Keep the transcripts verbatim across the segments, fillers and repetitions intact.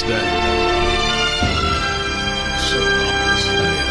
day. So obvious.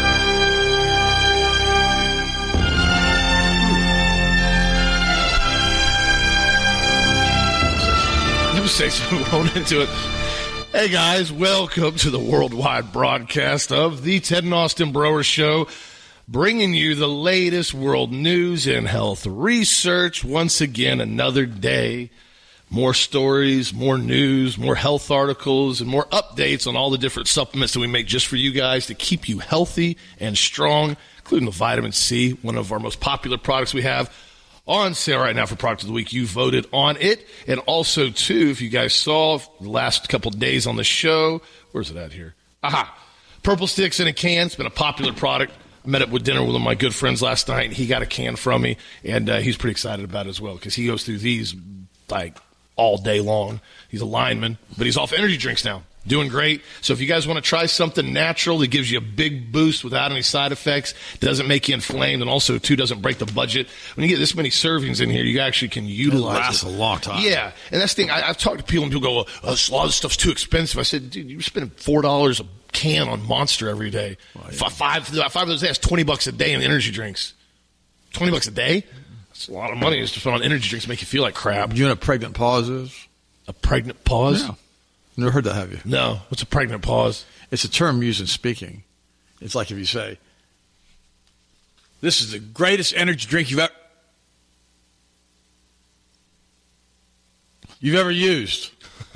Let me say something going into it. Hey guys, welcome to the worldwide broadcast of the Ted and Austin Broer Show, bringing you the latest world news and health research. Once again, another day, more stories, more news, more health articles, and more updates on all the different supplements that we make just for you guys to keep you healthy and strong, including the vitamin C, one of our most popular products we have on sale right now for Product of the Week. You voted on it. And also, too, if you guys saw the last couple of days on the show, where's it at here? Aha! Purple Sticks in a can. It's been a popular product. I met up with dinner with one of my good friends last night, and he got a can from me, and uh, he's pretty excited about it as well because he goes through these, like, all day long. He's a lineman, but he's off energy drinks now. Doing great. So if you guys want to try something natural that gives you a big boost without any side effects, doesn't make you inflamed, and also, too, doesn't break the budget. When you get this many servings in here, you actually can utilize it. It lasts a long time. Yeah. And that's the thing. I, I've talked to people, and people go, oh, a lot of stuff's too expensive. I said, dude, you're spending four dollars a can on Monster every day. Well, yeah. Five, five, five of those days, that's twenty bucks a day in energy drinks. twenty bucks a day? That's a lot of money just to spend on energy drinks to make you feel like crap. Do you know what a pregnant pause is? A pregnant pause? Yeah. Never heard that, have you? No. What's a pregnant pause? It's a term used in speaking. It's like if you say, this is the greatest energy drink you've ever you've ever used.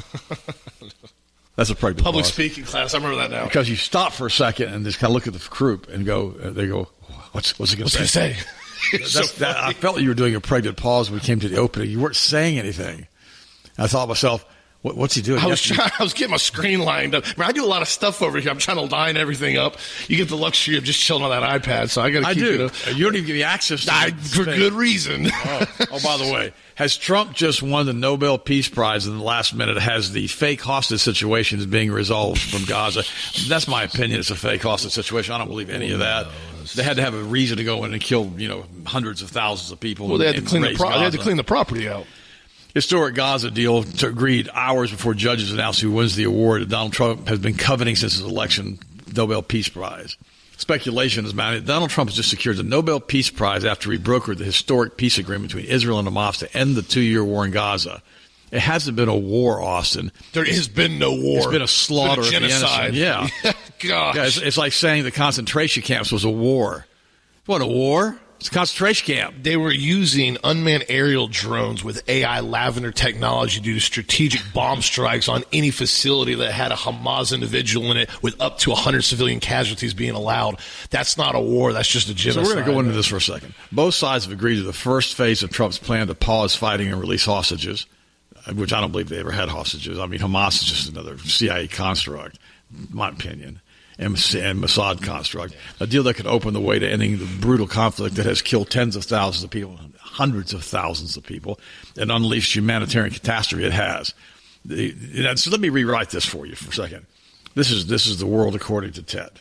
That's a pregnant Public pause. speaking class. I remember that now. Because you stop for a second and just kind of look at the group and go, uh, they go, what's, what's he going to say? What's he say? That's, that, I felt like you were doing a pregnant pause when we came to the opening. You weren't saying anything. I thought to myself, What, what's he doing? I was trying, I was getting my screen lined up. I, mean, I do a lot of stuff over here. I'm trying to line everything up. You get the luxury of just chilling on that iPad, so I got to keep I do. it up. You don't even give me access to I, it. For good reason. oh. oh, by the way, has Trump just won the Nobel Peace Prize in the last minute? Has the fake hostage situation is being resolved from Gaza? That's my opinion. It's a fake hostage situation. I don't believe any of that. They had to have a reason to go in and kill, you know, hundreds of thousands of people. Well, they had, and, to, clean and the pro- they had to Gaza. clean the property out. Historic Gaza deal to agreed hours before judges announced who wins the award that Donald Trump has been coveting since his election, Nobel Peace Prize. Speculation is mounted. Donald Trump has just secured the Nobel Peace Prize after he brokered the historic peace agreement between Israel and Hamas to end the two-year war in Gaza. It hasn't been a war, Austin. There has been no war. It's been a slaughter it's been a of the genocide. innocent. Yeah. Gosh. Yeah, it's, it's like saying the concentration camps was a war. What, a war? It's a concentration camp. They were using unmanned aerial drones with A I Lavender technology to do strategic bomb strikes on any facility that had a Hamas individual in it with up to one hundred civilian casualties being allowed. That's not a war. That's just a genocide. So we're going to go into this for a second. Both sides have agreed to the first phase of Trump's plan to pause fighting and release hostages, which I don't believe they ever had hostages. I mean, Hamas is just another C I A construct, in my opinion. And Mossad construct, a deal that could open the way to ending the brutal conflict that has killed tens of thousands of people, hundreds of thousands of people, and unleashed humanitarian catastrophe it has. The, so let me rewrite this for you for a second. This is this is the world according to Ted.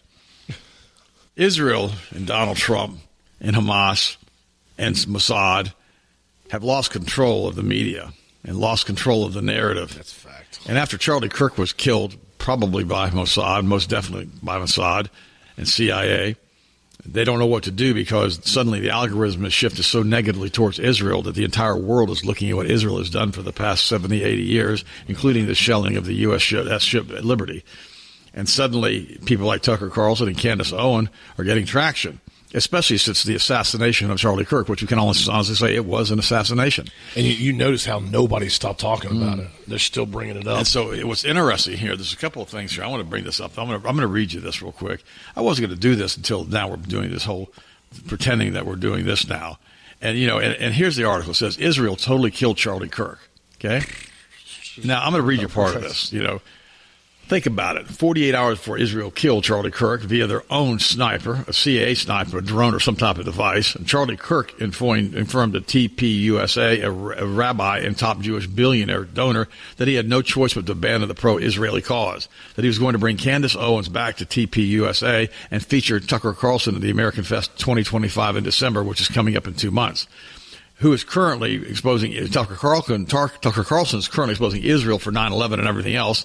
Israel and Donald Trump and Hamas and Mossad have lost control of the media and lost control of the narrative. That's a fact. And after Charlie Kirk was killed, probably by Mossad, most definitely by Mossad and C I A, they don't know what to do because suddenly the algorithm has shifted so negatively towards Israel that the entire world is looking at what Israel has done for the past seventy, eighty years, including the shelling of the U S ship, that ship at Liberty. And suddenly people like Tucker Carlson and Candace Owen are getting traction, especially since the assassination of Charlie Kirk, which we can honestly, honestly say it was an assassination. And you, you notice how nobody stopped talking about mm. it. They're still bringing it up. And so it was interesting here. There's a couple of things here. I want to bring this up. I'm going to, I'm going to read you this real quick. I wasn't going to do this until now we're doing this whole pretending that we're doing this now. And, you know, and, and here's the article. It says, Israel totally killed Charlie Kirk. Okay? Now, I'm going to read you part of this, you know. Think about it. forty-eight hours before Israel killed Charlie Kirk via their own sniper, a C I A sniper, a drone or some type of device, and Charlie Kirk informed, informed the T P U S A, a, a rabbi and top Jewish billionaire donor, that he had no choice but to abandon the pro-Israeli cause, that he was going to bring Candace Owens back to T P U S A and feature Tucker Carlson at the American Fest twenty twenty-five in December, which is coming up in two months. Who is currently exposing Tucker Carlson? Tucker Carlson is currently exposing Israel for nine eleven and everything else.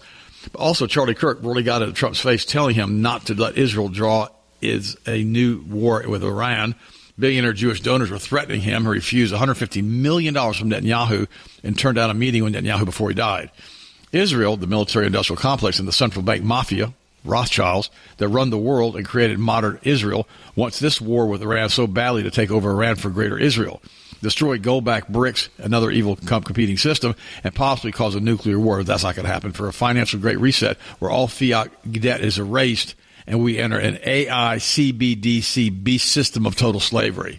But also, Charlie Kirk really got into Trump's face, telling him not to let Israel draw is a new war with Iran. Billionaire Jewish donors were threatening him. He refused one hundred fifty million dollars from Netanyahu and turned down a meeting with Netanyahu before he died. Israel, the military-industrial complex, and the central bank mafia, Rothschilds, that run the world and created modern Israel, wants this war with Iran so badly to take over Iran for greater Israel, destroy gold-backed bricks, another evil competing system, and possibly cause a nuclear war. That's not going to happen. For a financial great reset where all fiat debt is erased and we enter an A I C B D C beast system of total slavery.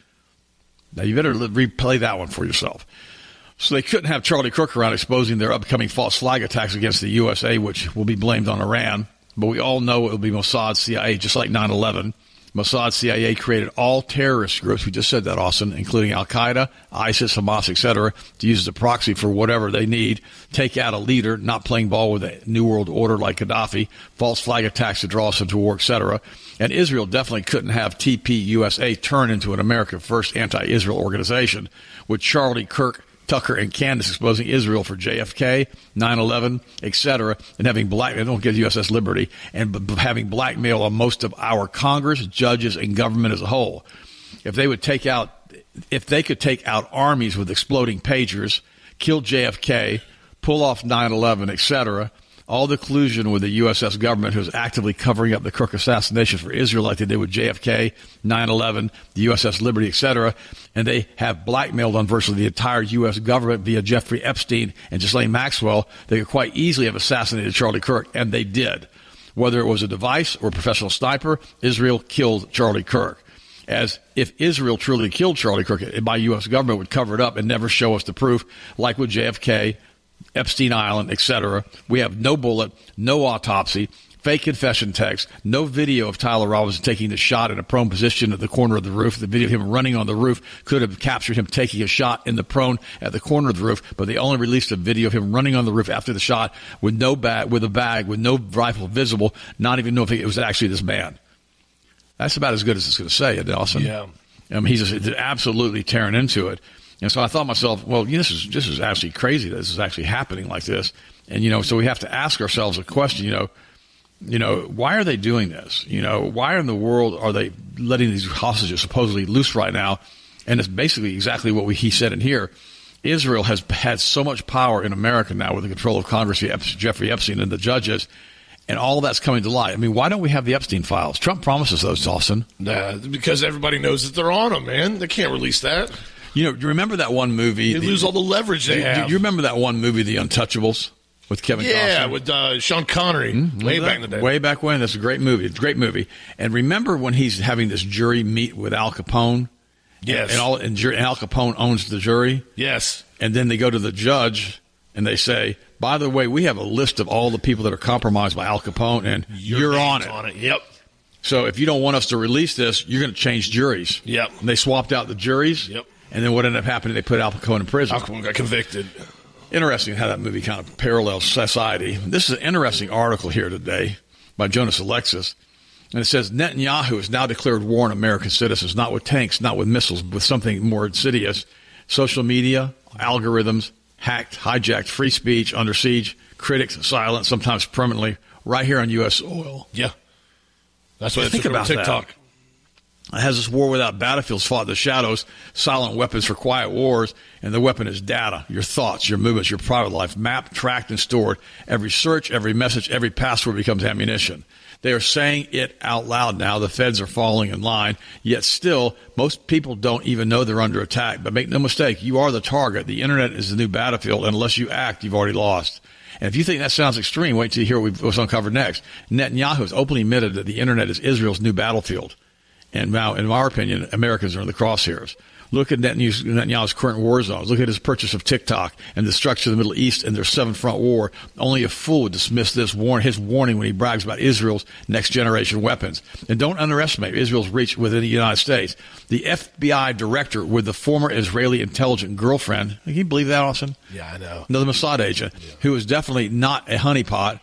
Now, you better replay that one for yourself. So they couldn't have Charlie Kirk around exposing their upcoming false flag attacks against the U S A, which will be blamed on Iran. But we all know it will be Mossad, C I A, just like nine eleven. Mossad, C I A created all terrorist groups, we just said that, Austin, including Al-Qaeda, ISIS, Hamas, et cetera, to use as a proxy for whatever they need, take out a leader, not playing ball with a New World Order like Gaddafi, false flag attacks to draw us into war, et cetera. And Israel definitely couldn't have T P U S A turn into an America First anti-Israel organization with Charlie Kirk, Tucker, and Candace exposing Israel for J F K, nine eleven, et cetera, and having black, they don't give U S S liberty, and b- b- having blackmail on most of our Congress, judges, and government as a whole. If they would take out, if they could take out armies with exploding pagers, kill J F K, pull off nine eleven, et cetera, all the collusion with the U S S government who's actively covering up the Kirk assassination for Israel like they did with J F K, nine eleven, the U S S Liberty, et cetera, and they have blackmailed on virtually the entire U S government via Jeffrey Epstein and Ghislaine Maxwell, they could quite easily have assassinated Charlie Kirk, and they did. Whether it was a device or a professional sniper, Israel killed Charlie Kirk. As if Israel truly killed Charlie Kirk, my U S government would cover it up and never show us the proof, like with J F K, Epstein Island, et cetera. We have no bullet, no autopsy, fake confession text, no video of Tyler Robinson taking the shot in a prone position at the corner of the roof. The video of him running on the roof could have captured him taking a shot in the prone at the corner of the roof, but they only released a video of him running on the roof after the shot with no bag, with a bag, with no rifle visible, not even know if it was actually this man. That's about as good as it's going to say, isn't it, Austin? Yeah. I mean, he's just absolutely tearing into it. And so I thought to myself, well, this is this is actually crazy that this is actually happening like this. And, you know, so we have to ask ourselves a question, you know, you know, why are they doing this? You know, why in the world are they letting these hostages supposedly loose right now? And it's basically exactly what we, he said in here. Israel has had so much power in America now with the control of Congress, Jeffrey Epstein and the judges, and all that's coming to light. I mean, why don't we have the Epstein files? Trump promises those, Austin. Nah, because everybody knows that they're on them, man. They can't release that. You know, do you remember that one movie? They the, lose all the leverage they do, have. Do you remember that one movie, The Untouchables, with Kevin Costner? Yeah, with uh, Sean Connery, mm-hmm. way back in the day. Way back when. That's a great movie. It's a great movie. And remember when he's having this jury meet with Al Capone? Yes. And, all, and, and Al Capone owns the jury? Yes. And then they go to the judge, and they say, by the way, we have a list of all the people that are compromised by Al Capone, and Your you're on it. on it. Yep. So if you don't want us to release this, you're going to change juries. Yep. And they swapped out the juries. Yep. And then what ended up happening, they put Al Capone in prison. Al Capone got convicted. Interesting how that movie kind of parallels society. This is an interesting article here today by Jonas Alexis. And it says Netanyahu has now declared war on American citizens, not with tanks, not with missiles, but with something more insidious. Social media, algorithms, hacked, hijacked free speech, under siege, critics silenced, sometimes permanently, right here on U S soil. Yeah. That's what I think about TikTok. That. It has this war without battlefields fought in the shadows, silent weapons for quiet wars, and the weapon is data, your thoughts, your movements, your private life, mapped, tracked, and stored. Every search, every message, every password becomes ammunition. They are saying it out loud now. The feds are falling in line, yet still, most people don't even know they're under attack. But make no mistake, you are the target. The Internet is the new battlefield, and unless you act, you've already lost. And if you think that sounds extreme, wait till you hear what's uncovered next. Netanyahu has openly admitted that the Internet is Israel's new battlefield. And now, in our opinion, Americans are in the crosshairs. Look at Netanyahu's, Netanyahu's current war zones. Look at his purchase of TikTok and the destruction of the Middle East and their seven-front war. Only a fool would dismiss this warn, his warning when he brags about Israel's next-generation weapons. And don't underestimate Israel's reach within the United States. The F B I director with the former Israeli intelligent girlfriend, can you believe that, Austin? Yeah, I know. Another Mossad agent, yeah. Who is definitely not a honeypot.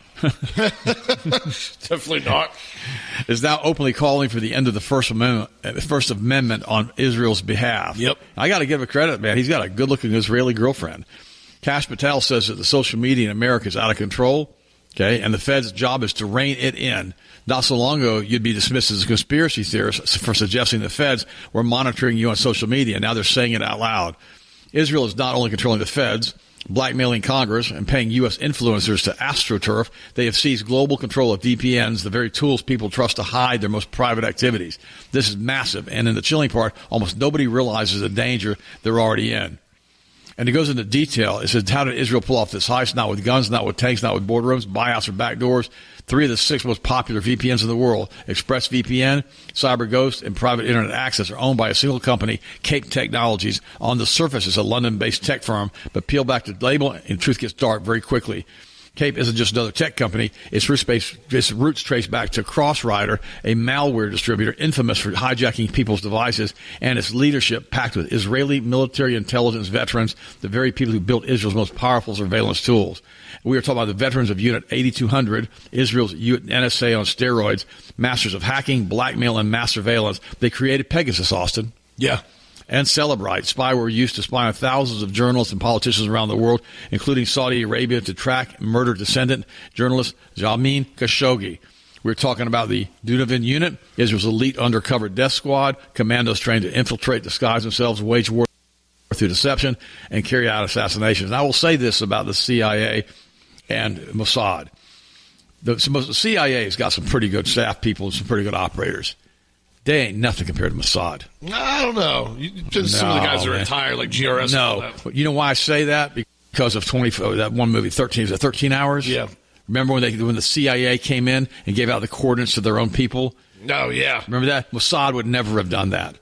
Definitely not. Is now openly calling for the end of the First Amendment, First Amendment on Israel's behalf. Yep. I got to give him credit, man. He's got a good-looking Israeli girlfriend. Kash Patel says that the social media in America is out of control. Okay, and the Fed's job is to rein it in. Not so long ago, you'd be dismissed as a conspiracy theorist for suggesting the Feds were monitoring you on social media. Now they're saying it out loud. Israel is not only controlling the Feds, blackmailing Congress, and paying U S influencers to AstroTurf. They have seized global control of V P Ns, the very tools people trust to hide their most private activities. This is massive, and in the chilling part, almost nobody realizes the danger they're already in. And it goes into detail. It says, how did Israel pull off this heist? Not with guns, not with tanks, not with boardrooms, buyouts, or backdoors. Three of the six most popular V P Ns in the world, ExpressVPN, CyberGhost, and Private Internet Access, are owned by a single company, Cape Technologies. On the surface, it's a London-based tech firm, but peel back the label, and truth gets dark very quickly. Cape isn't just another tech company. Its roots, its roots trace back to Crossrider, a malware distributor infamous for hijacking people's devices, and its leadership packed with Israeli military intelligence veterans, the very people who built Israel's most powerful surveillance tools. We are talking about the veterans of Unit eighty-two hundred, Israel's N S A on steroids, masters of hacking, blackmail, and mass surveillance. They created Pegasus, Austin. Yeah. And Celebrite, spyware used to spy on thousands of journalists and politicians around the world, including Saudi Arabia, to track murdered descendant journalist Jamin Khashoggi. We're talking about the Dunavan Unit, Israel's elite undercover death squad, commandos trained to infiltrate, disguise themselves, wage war through deception, and carry out assassinations. And I will say this about the C I A and Mossad. The, the C I A has got some pretty good staff people and some pretty good operators. They ain't nothing compared to Mossad. I don't know. You, just no, some of the guys are retired, like G R S. No. You know why I say that? Because of twenty that one movie, thirteen, is it thirteen hours? Yeah. Remember when they when the C I A came in and gave out the coordinates to their own people? No, yeah. Remember that? Mossad would never have done that.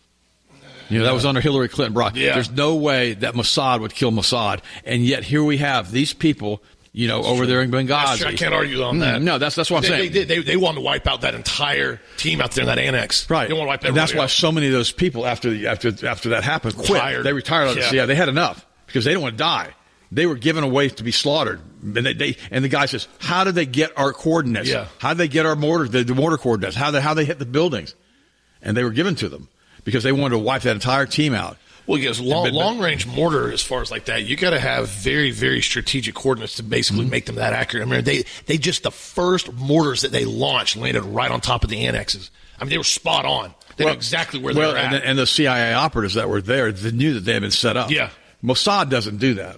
You know, that was under Hillary Clinton. Brought. Yeah. There's no way that Mossad would kill Mossad. And yet here we have these people, you know, that's over true. there in Benghazi. I can't argue on that. Mm, no, that's that's what I'm they, saying. They, they, they wanted to wipe out that entire team out there in that annex. Right. They want to wipe and that's out. why so many of those people, after the, after after that happened, quit. Retired. They retired out of yeah. the C I A. They had enough because they didn't want to die. They were given away to be slaughtered. And they, they and the guy says, how did they get our coordinates? Yeah. How did they get our mortar, the, the mortar coordinates? How they, how they hit the buildings? And they were given to them because they wanted to wipe that entire team out. Well, because long, long-range mortar, as far as like that, you got to have very, very strategic coordinates to basically mm-hmm. make them that accurate. I mean, they they just the first mortars that they launched landed right on top of the annexes. I mean, they were spot on. They well, knew exactly where well, they were at. And the, and the C I A operatives that were there, they knew that they had been set up. Yeah. Mossad doesn't do that.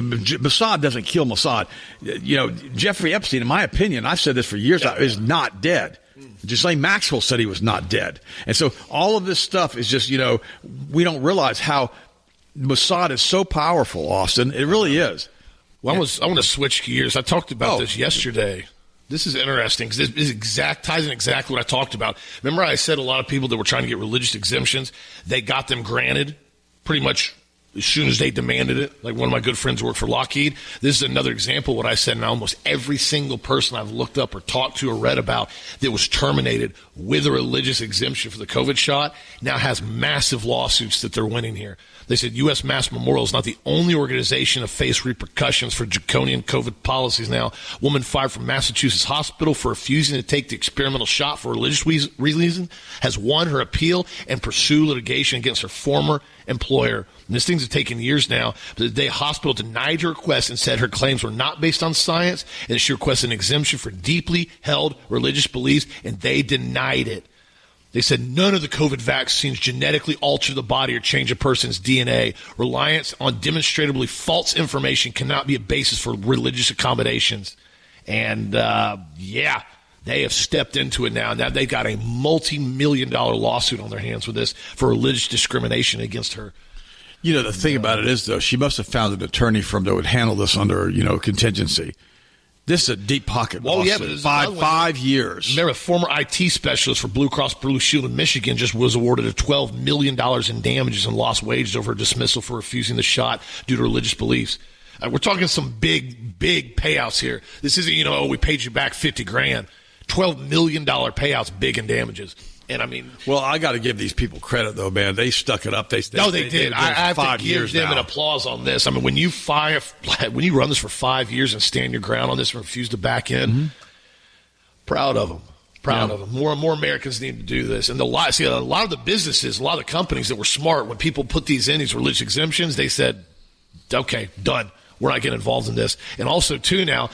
Mossad doesn't kill Mossad. You know, Jeffrey Epstein, in my opinion, I've said this for years, yeah. is not dead. Ghislaine Maxwell said he was not dead. And so all of this stuff is just, you know, we don't realize how Mossad is so powerful, Austin. It really is. Well, I, was, I want to switch gears. I talked about oh. this yesterday. This is interesting because this is exact, ties in exactly what I talked about. Remember I said a lot of people that were trying to get religious exemptions, they got them granted pretty much as soon as they demanded it. Like one of my good friends worked for Lockheed. This is another example of what I said, and almost every single person I've looked up or talked to or read about that was terminated with a religious exemption for the COVID shot now has massive lawsuits that they're winning here. They said U S Mass Memorial is not the only organization to face repercussions for draconian COVID policies now. A woman fired from Massachusetts hospital for refusing to take the experimental shot for religious reasons has won her appeal and pursue litigation against her former employer. And this thing's taken years now. But the day hospital denied her request and said her claims were not based on science and that she requested an exemption for deeply held religious beliefs, and they denied it. They said none of the COVID vaccines genetically alter the body or change a person's D N A. Reliance on demonstrably false information cannot be a basis for religious accommodations. And, uh, yeah, they have stepped into it now. Now they've got a multi-million dollar lawsuit on their hands with this for religious discrimination against her. You know, the thing about it is, though, she must have found an attorney firm that would handle this under, you know, contingency. This is a deep pocket well, lawsuit. Yeah, but five, five years. Remember, a former I T specialist for Blue Cross Blue Shield in Michigan just was awarded a twelve million dollars in damages and lost wages over her dismissal for refusing the shot due to religious beliefs. Uh, we're talking some big, big payouts here. This isn't, you know, oh, we paid you back fifty grand. twelve million dollars payouts, big in damages. And I mean, well, I got to give these people credit, though, man. They stuck it up. They, they no, they, they did. They I, I have five to give years them now. an applause on this. I mean, when you fire, when you run this for five years and stand your ground on this and refuse to back in, mm-hmm. proud of them. Proud yeah. of them. More and more Americans need to do this. And the lot, see, a lot of the businesses, a lot of the companies that were smart when people put these in these religious exemptions, they said, "Okay, done. We're not getting involved in this." And also, too, now.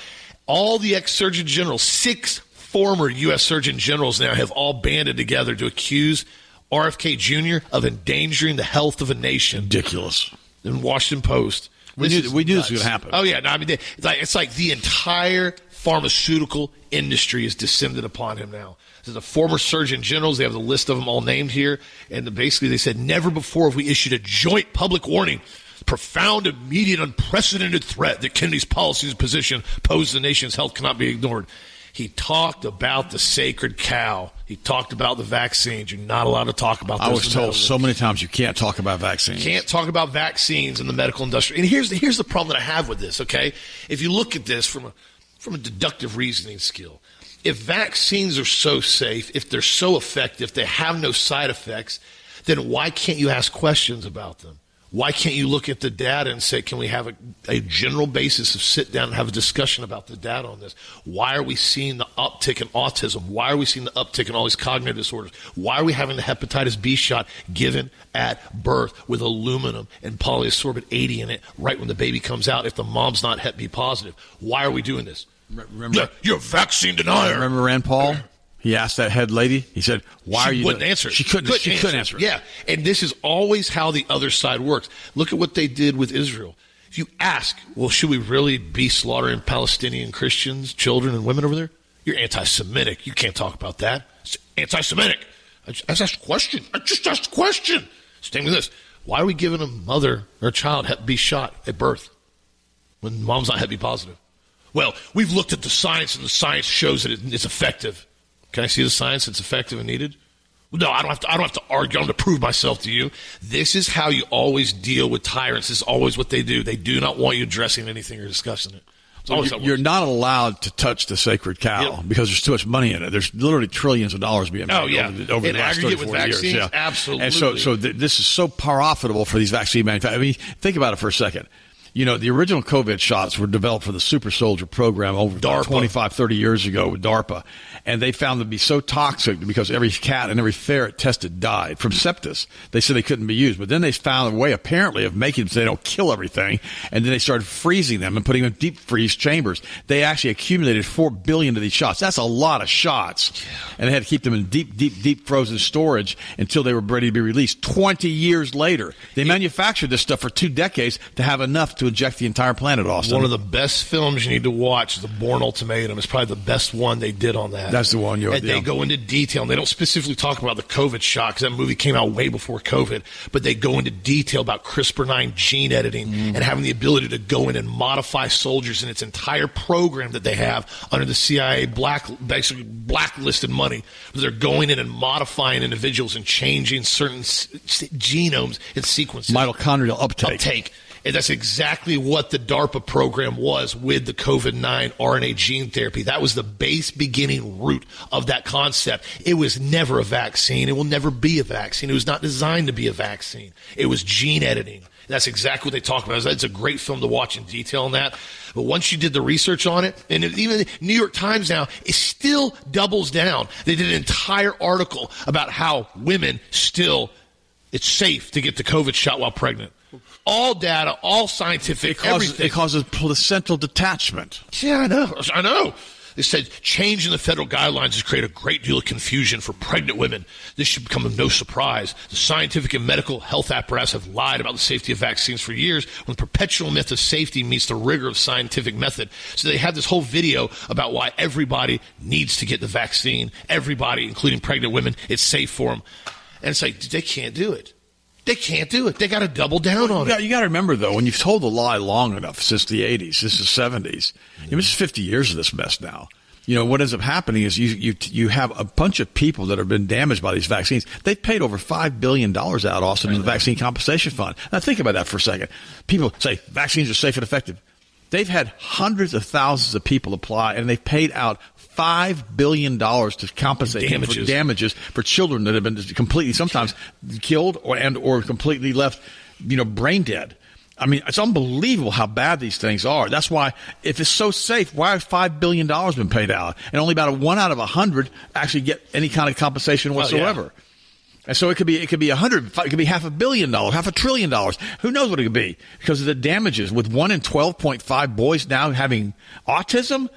All the ex-surgeon generals, six former U S surgeon generals now have all banded together to accuse R F K Junior of endangering the health of a nation. Ridiculous. In Washington Post. We this knew, we knew this was going to happen. Oh, yeah. No, I mean, it's like, it's like the entire pharmaceutical industry is descended upon him now. This is the former surgeon generals. They have the list of them all named here. And basically they said, never before have we issued a joint public warning. Profound, immediate, unprecedented threat that Kennedy's policies and position pose to the nation's health cannot be ignored. He talked about the sacred cow. He talked about the vaccines. You're not allowed to talk about those. I was told so many times you can't talk about vaccines. Can't talk about vaccines in the medical industry. And here's the, here's the problem that I have with this, okay? If you look at this from a, from a deductive reasoning skill, if vaccines are so safe, if they're so effective, they have no side effects, then why can't you ask questions about them? Why can't you look at the data and say, can we have a, a general basis of sit down and have a discussion about the data on this? Why are we seeing the uptick in autism? Why are we seeing the uptick in all these cognitive disorders? Why are we having the hepatitis B shot given at birth with aluminum and polyascorbate eighty in it right when the baby comes out if the mom's not hep B positive? Why are we doing this? Remember, you're, you're a vaccine denier. Remember Rand Paul? He asked that head lady. He said, "Why she are you?" Wouldn't answer it. She couldn't. couldn't she answer couldn't answer it. Yeah, and this is always how the other side works. Look at what they did with Israel. If you ask, well, should we really be slaughtering Palestinian Christians, children, and women over there? You're anti-Semitic. You can't talk about that. It's anti-Semitic. I just asked a question. I just asked a question. Same with this. Why are we giving a mother or a child hep B shot at birth when mom's not hep B positive? Well, we've looked at the science, and the science shows that it's effective. Can I see the science that's effective and needed? No, I don't have to. I don't have to argue. I don't have to prove myself to you. This is how you always deal with tyrants. This is always what they do. They do not want you addressing anything or discussing it. So you're, you're not allowed to touch the sacred cow yep. because there's too much money in it. There's literally trillions of dollars being made oh, yeah. over, the, over the last thirty, forty years. Yeah. Absolutely. And so, so th- this is so profitable for these vaccine manufacturers. I mean, think about it for a second. You know, the original COVID shots were developed for the super soldier program over twenty-five, thirty years ago with DARPA. And they found them to be so toxic because every cat and every ferret tested died from sepsis. They said they couldn't be used. But then they found a way, apparently, of making them so they don't kill everything. And then they started freezing them and putting them in deep freeze chambers. They actually accumulated four billion of these shots. That's a lot of shots. And they had to keep them in deep, deep, deep frozen storage until they were ready to be released. twenty years later. They manufactured this stuff for two decades to have enough to inject the entire planet, Austin. One of the best films you need to watch is The Bourne Ultimatum. It's probably the best one they did on that. That's the one. You're, and they yeah. go into detail. And they don't specifically talk about the COVID shot because that movie came out way before COVID. But they go into detail about CRISPR nine gene editing mm. and having the ability to go in and modify soldiers in its entire program that they have under the C I A black, basically blacklisted money. They're going in and modifying individuals and changing certain s- genomes and sequences. Mitochondrial uptake. Uptake. And that's exactly what the DARPA program was with the COVID nine R N A gene therapy. That was the base beginning root of that concept. It was never a vaccine. It will never be a vaccine. It was not designed to be a vaccine. It was gene editing. That's exactly what they talk about. It's a great film to watch in detail on that. But once you did the research on it, and even the New York Times now, it still doubles down. They did an entire article about how women still, it's safe to get the COVID shot while pregnant. All data, all scientific, it causes, everything. It causes placental detachment. Yeah, I know. I know. They said change in the federal guidelines has created a great deal of confusion for pregnant women. This should become of no surprise. The scientific and medical health apparatus have lied about the safety of vaccines for years when the perpetual myth of safety meets the rigor of scientific method. So they had this whole video about why everybody needs to get the vaccine. Everybody, including pregnant women, it's safe for them. And it's like, they can't do it. They can't do it. They got to double down on you got, it. You got to remember, though, when you've told the lie long enough, since the eighties, this is seventies, mm-hmm. you know, this is fifty years of this mess now. You know, what ends up happening is you, you, you have a bunch of people that have been damaged by these vaccines. They've paid over five billion dollars out, Austin, in the Vaccine Compensation Fund. Now, think about that for a second. People say vaccines are safe and effective. They've had hundreds of thousands of people apply, and they've paid out five billion dollars to compensate damages. for damages for children that have been completely, sometimes killed or and or completely left, you know, brain dead. I mean, it's unbelievable how bad these things are. That's why, if it's so safe, why has five billion dollars been paid out? And only about a one out of a hundred actually get any kind of compensation whatsoever. Oh, yeah. And so it could be, it could be a hundred, it could be half a billion dollars, half a trillion dollars. Who knows what it could be? Because of the damages with one in twelve point five boys now having autism.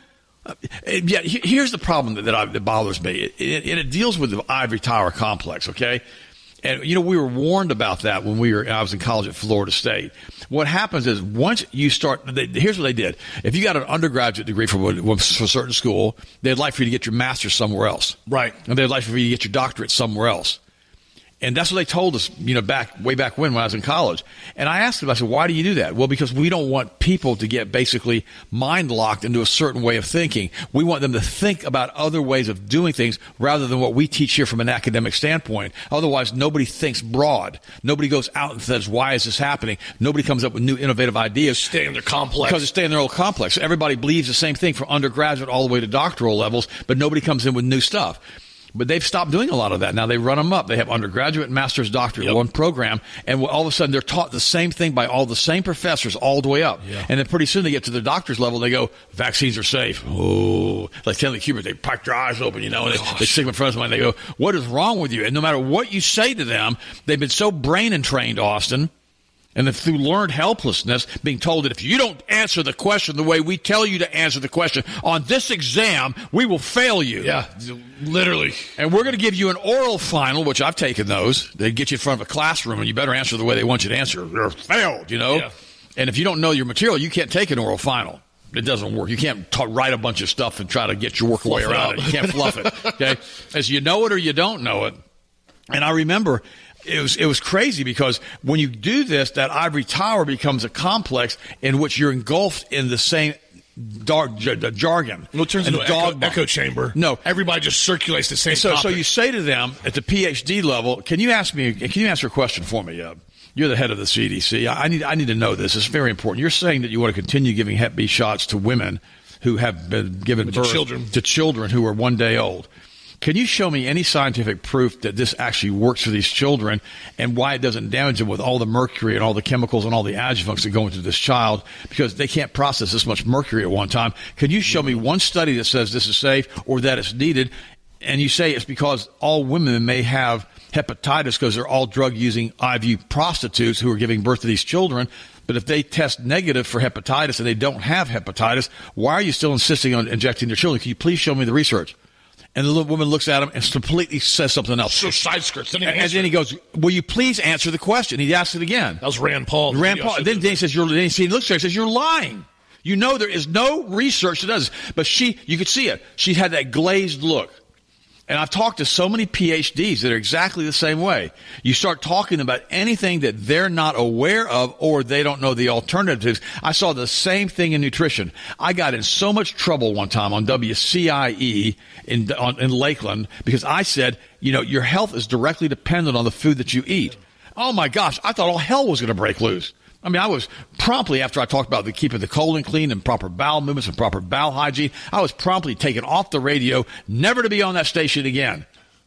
Uh, yeah, here's the problem that, that, I, that bothers me. It, it, it deals with the ivory tower complex, okay? And, you know, we were warned about that when we were, I was in college at Florida State. What happens is once you start, they, here's what they did. If you got an undergraduate degree from a, from a certain school, they'd like for you to get your master's somewhere else. Right. And they'd like for you to get your doctorate somewhere else. And that's what they told us, you know, back way back when, when I was in college. And I asked them, I said, why do you do that? Well, because we don't want people to get basically mind locked into a certain way of thinking. We want them to think about other ways of doing things rather than what we teach here from an academic standpoint. Otherwise, nobody thinks broad. Nobody goes out and says, why is this happening? Nobody comes up with new innovative ideas. Stay in their complex. Because they stay in their old complex. Everybody believes the same thing from undergraduate all the way to doctoral levels, but nobody comes in with new stuff. But they've stopped doing a lot of that. Now they run them up. They have undergraduate, master's, doctorate, yep. one program, and all of a sudden they're taught the same thing by all the same professors all the way up. Yeah. And then pretty soon they get to the doctor's level and they go, vaccines are safe. Oh, like Stanley Kubrick, they crack their eyes open, you know, and they, they stick them in front of someone and they go, what is wrong with you? And no matter what you say to them, they've been so brain entrained, Austin, and then through learned helplessness, being told that if you don't answer the question the way we tell you to answer the question on this exam, we will fail you. Yeah, literally. And we're going to give you an oral final, which I've taken those. They get you in front of a classroom, and you better answer the way they want you to answer. You're failed, you know? Yeah. And if you don't know your material, you can't take an oral final. It doesn't work. You can't talk, write a bunch of stuff and try to get your work away around it. You can't fluff it, okay? As you know it or you don't know it. And I remember... It was it was crazy because when you do this, that ivory tower becomes a complex in which you're engulfed in the same dark j- jargon. Well, it turns into an echo, echo chamber. No, everybody just circulates the same. So, topic. so you say to them at the PhD level, "Can you ask me? Can you answer a question for me? Uh, you're the head of the C D C. I need I need to know this. It's very important. You're saying that you want to continue giving Hep B shots to women who have been given With birth children. to children who are one day old." Can you show me any scientific proof that this actually works for these children and why it doesn't damage them with all the mercury and all the chemicals and all the adjuvants that go into this child because they can't process this much mercury at one time? Can you show me one study that says this is safe or that it's needed? And you say it's because all women may have hepatitis because they're all drug-using I V prostitutes who are giving birth to these children. But if they test negative for hepatitis and they don't have hepatitis, why are you still insisting on injecting their children? Can you please show me the research? And the little woman looks at him and completely says something else. So side skirts. Then he and then he goes, will you please answer the question? He asks it again. That was Rand Paul. Rand Paul. Then, then he says, you're, then he looks at her and says, you're lying. You know there is no research that does this. But she, you could see it. She had that glazed look. And I've talked to so many P H Ds that are exactly the same way. You start talking about anything that they're not aware of or they don't know the alternatives. I saw the same thing in nutrition. I got in so much trouble one time on W C I E in, on, in Lakeland because I said, you know, your health is directly dependent on the food that you eat. Oh, my gosh. I thought all hell was going to break loose. I mean, I was promptly, after I talked about the keeping the colon clean and proper bowel movements and proper bowel hygiene, I was promptly taken off the radio, never to be on that station again.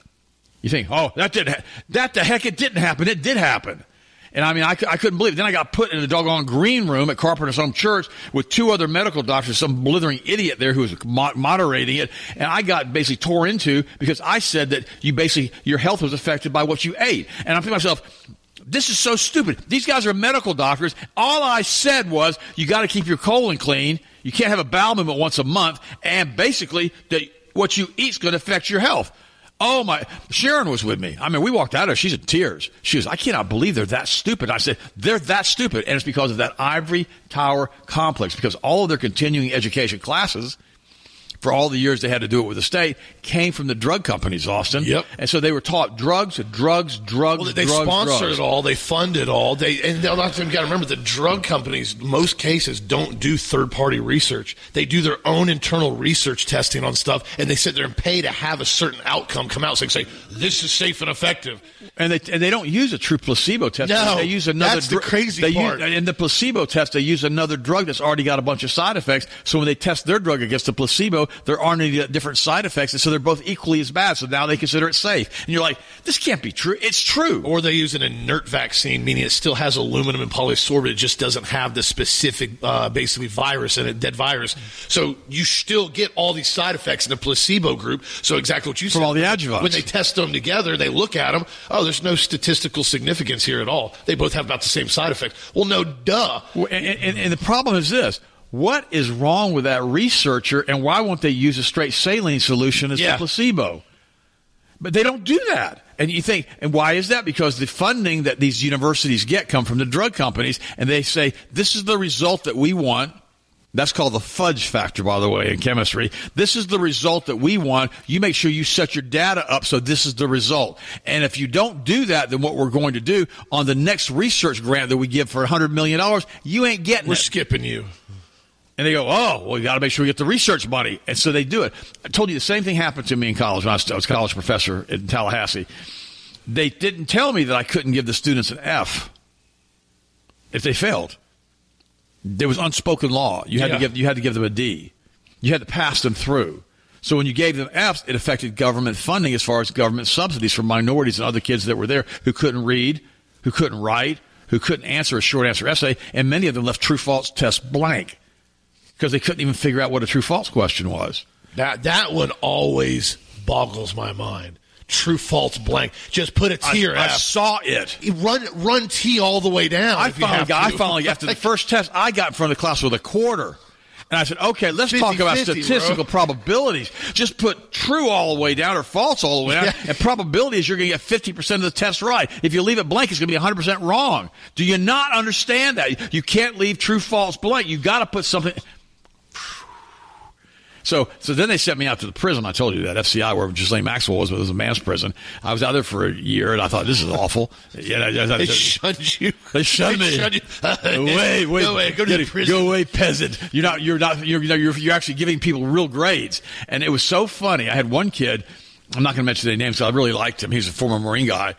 You think, oh, that did ha- that the heck it didn't happen. It did happen. And I mean, I, I couldn't believe it. Then I got put in the doggone green room at Carpenter's Home Church with two other medical doctors, some blithering idiot there who was mo- moderating it. And I got basically tore into because I said that you basically, your health was affected by what you ate. And I'm thinking to myself, this is so stupid. These guys are medical doctors. All I said was you got to keep your colon clean. You can't have a bowel movement once a month. And basically, that what you eat is going to affect your health. Oh, my. Sharon was with me. I mean, we walked out of there. She's in tears. She was, I cannot believe they're that stupid. I said, they're that stupid. And it's because of that ivory tower complex, because all of their continuing education classes, for all the years they had to do it with the state, came from the drug companies, Austin. Yep. And so they were taught drugs, drugs, drugs, well, they drugs, sponsor drugs. it all. They fund it all. They and a lot of times you got to remember the drug companies, most cases, don't do third-party research. They do their own internal research testing on stuff, and they sit there and pay to have a certain outcome come out. So they say this is safe and effective. And they and they don't use a true placebo test. No, they use another that's the dr- crazy they part. Use, in the placebo test, they use another drug that's already got a bunch of side effects. So when they test their drug against the placebo, there aren't any different side effects, and so they're both equally as bad. So now they consider it safe. And you're like, this can't be true. It's true. Or they use an inert vaccine, meaning it still has aluminum and polysorbate. It just doesn't have the specific, uh, basically, virus in it, dead virus. So you still get all these side effects in the placebo group. So exactly what you said. From all the adjuvants. When they test them together, they look at them. Oh, there's no statistical significance here at all. They both have about the same side effects. Well, no, duh. And, and, and the problem is this. what is wrong with that researcher, and why won't they use a straight saline solution as yeah. the placebo? But they don't do that. And you think, and why is that? Because the funding that these universities get come from the drug companies, and they say, this is the result that we want. That's called the fudge factor, by the way, in chemistry. This is the result that we want. You make sure you set your data up so this is the result. And if you don't do that, then what we're going to do on the next research grant that we give for one hundred million dollars, you ain't getting We're it. skipping you. And they go, oh, well, we got to make sure we get the research money. And so they do it. I told you the same thing happened to me in college when I was, I was a college professor in Tallahassee. They didn't tell me that I couldn't give the students an F if they failed. There was unspoken law. You had yeah. to give you had to give them a D. You had to pass them through. So when you gave them Fs, it affected government funding as far as government subsidies for minorities and other kids that were there who couldn't read, who couldn't write, who couldn't answer a short answer essay, and many of them left true-false tests blank because they couldn't even figure out what a true-false question was. That that one always boggles my mind. True, false, blank. Just put a T or I, F. I saw it. Run run T all the way down. I if you finally have got. to. I finally after the first test, I got in front of the class with a quarter, and I said, "Okay, let's talk about statistical bro. probabilities. Just put true all the way down or false all the way down, Yeah. and probability is you're going to get fifty percent of the test right. If you leave it blank, it's going to be one hundred percent wrong. Do you not understand that? You can't leave true, false blank. You got to put something." So, so then they sent me out to the prison. I told you that F C I, where Ghislaine Maxwell was, but it was a man's prison. I was out there for a year, and I thought, this is awful. Yeah, I, I, They I, shunned you. They shunned They me. shunned you. Wait, wait, Go away. Go to the prison. Go away, peasant. You're not. You're not. You're. You're, you're actually giving people real grades. And it was so funny. I had one kid. I'm not going to mention any names, so I really liked him. He's a former Marine guy,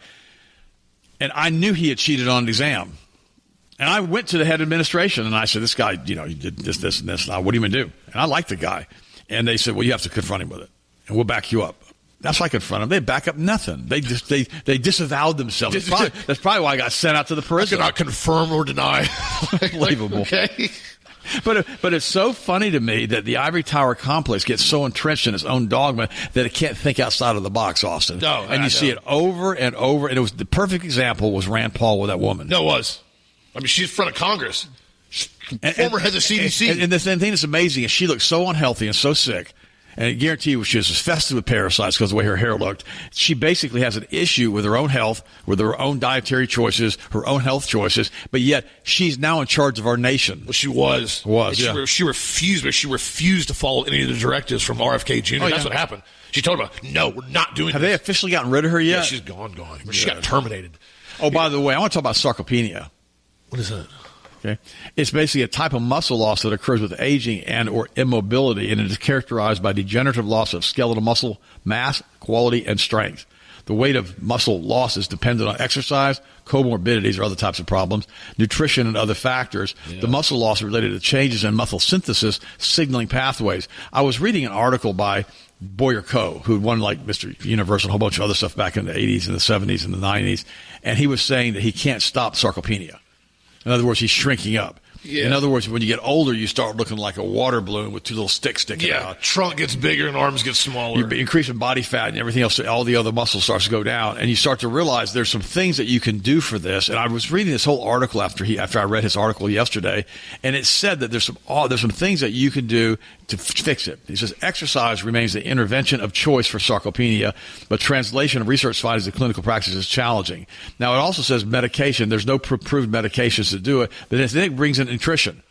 and I knew he had cheated on an exam. And I went to the head of administration, and I said, "This guy, you know, he did this, this, and this. Now, what are you going to do?" And I liked the guy. And they said, well, you have to confront him with it, and we'll back you up. That's why I confront them. They back up nothing. They just they they disavowed themselves. That's probably, that's probably why I got sent out to the prison. I cannot confirm or deny. Unbelievable. Okay. But but it's so funny to me that the Ivory Tower complex gets so entrenched in its own dogma that it can't think outside of the box, Austin. No, and you I see know. it over and over. And it was the perfect example was Rand Paul with that woman. No, it was. I mean, she's in front of Congress. And, Former and, head of C D C. And, and the thing that's amazing is she looked so unhealthy and so sick. And I guarantee you she was infested with parasites because of the way her hair looked. She basically has an issue with her own health, with her own dietary choices, her own health choices, but yet she's now in charge of our nation. Well, she was. Was, she, yeah. re- she refused, but she refused to follow any of the directives from R F K Junior Oh, That's yeah. what happened. She told him, no, we're not doing Have this. they officially gotten rid of her yet? Yeah, she's gone, gone. She got terminated. Oh, by the way, I want to talk about sarcopenia. What is that? Okay. It's basically a type of muscle loss that occurs with aging and or immobility, and it is characterized by degenerative loss of skeletal muscle mass, quality, and strength. The weight of muscle loss is dependent on exercise, comorbidities or other types of problems, nutrition, and other factors. Yeah. The muscle loss is related to changes in muscle synthesis signaling pathways. I was reading an article by Boyer Coe, who won like Mister Universe and a whole bunch of other stuff back in the eighties and the seventies and the nineties, and he was saying that he can't stop sarcopenia. In other words, he's shrinking up. Yeah. In other words, when you get older, you start looking like a water balloon with two little sticks sticking Yeah, out. trunk gets bigger and arms get smaller. You're increasing body fat and everything else. All the other muscles starts to go down, and you start to realize there's some things that you can do for this. And I was reading this whole article after he after I read his article yesterday, and it said that there's some oh, there's some things that you can do to f- fix it. He says exercise remains the intervention of choice for sarcopenia, but translation of research finds the clinical practice is challenging. Now it also says medication. There's no pr- proved medications to do it, but then it brings in nutrition.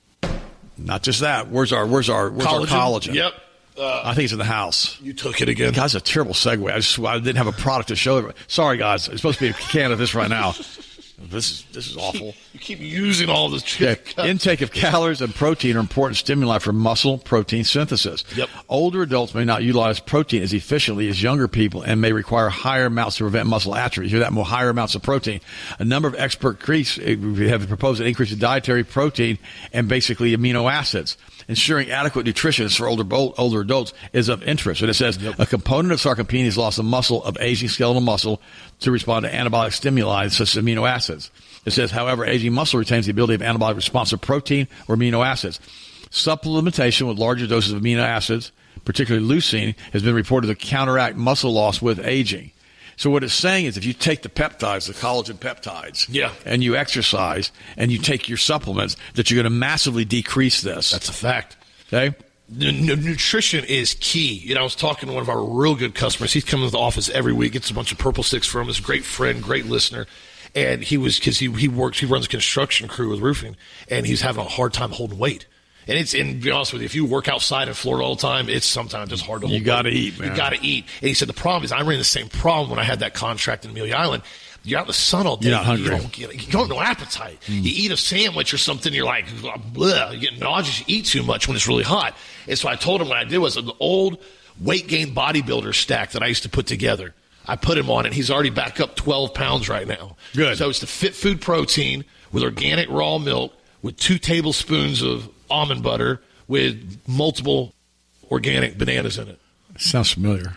Not just that. Where's our Where's our Where's collagen. our collagen? Yep. Uh, I think it's in the house. you took it again. Guys, a terrible segue. I just I didn't have a product to show everybody. Sorry, guys. It's supposed to be a can of this right now. This is this is awful. You keep using all this. Okay. Intake of calories and protein are important stimuli for muscle protein synthesis. Yep. Older adults may not utilize protein as efficiently as younger people and may require higher amounts to prevent muscle atrophy. You hear that? More higher amounts of protein. A number of experts have proposed an increase in dietary protein and basically amino acids. Ensuring adequate nutrition for older older adults is of interest. And it says yep. a component of sarcopenia is loss of muscle of aging skeletal muscle to respond to anabolic stimuli such as amino acids. It says, however, aging muscle retains the ability of anabolic response to protein or amino acids. Supplementation with larger doses of amino acids, particularly leucine, has been reported to counteract muscle loss with aging. So what it's saying is if you take the peptides, the collagen peptides, yeah. and you exercise and you take your supplements, that you're going to massively decrease this. That's a fact. Okay? N- n- nutrition is key. You know, I was talking to one of our real good customers. He's coming to the office every week, gets a bunch of Purple Sticks from us. Great friend, great listener. And he was, because he, he works, he runs a construction crew with roofing, and he's having a hard time holding weight. And it's, and to be honest with you, if you work outside in Florida all the time, it's sometimes it's hard to hold. You got to weight. eat, man. You got to eat. And he said the problem is I ran the same problem when I had that contract in Amelia Island. You're out in the sun all day. You're not hungry. You don't get, you don't have no appetite. Mm. You eat a sandwich or something, you're like, bleh, you get nauseous. You eat too much when it's really hot. And so I told him what I did was an old weight gain bodybuilder stack that I used to put together. I put him on it. He's already back up twelve pounds right now. Good. So it's the Fit Food protein with organic raw milk with two tablespoons of almond butter with multiple organic bananas in it. Sounds familiar.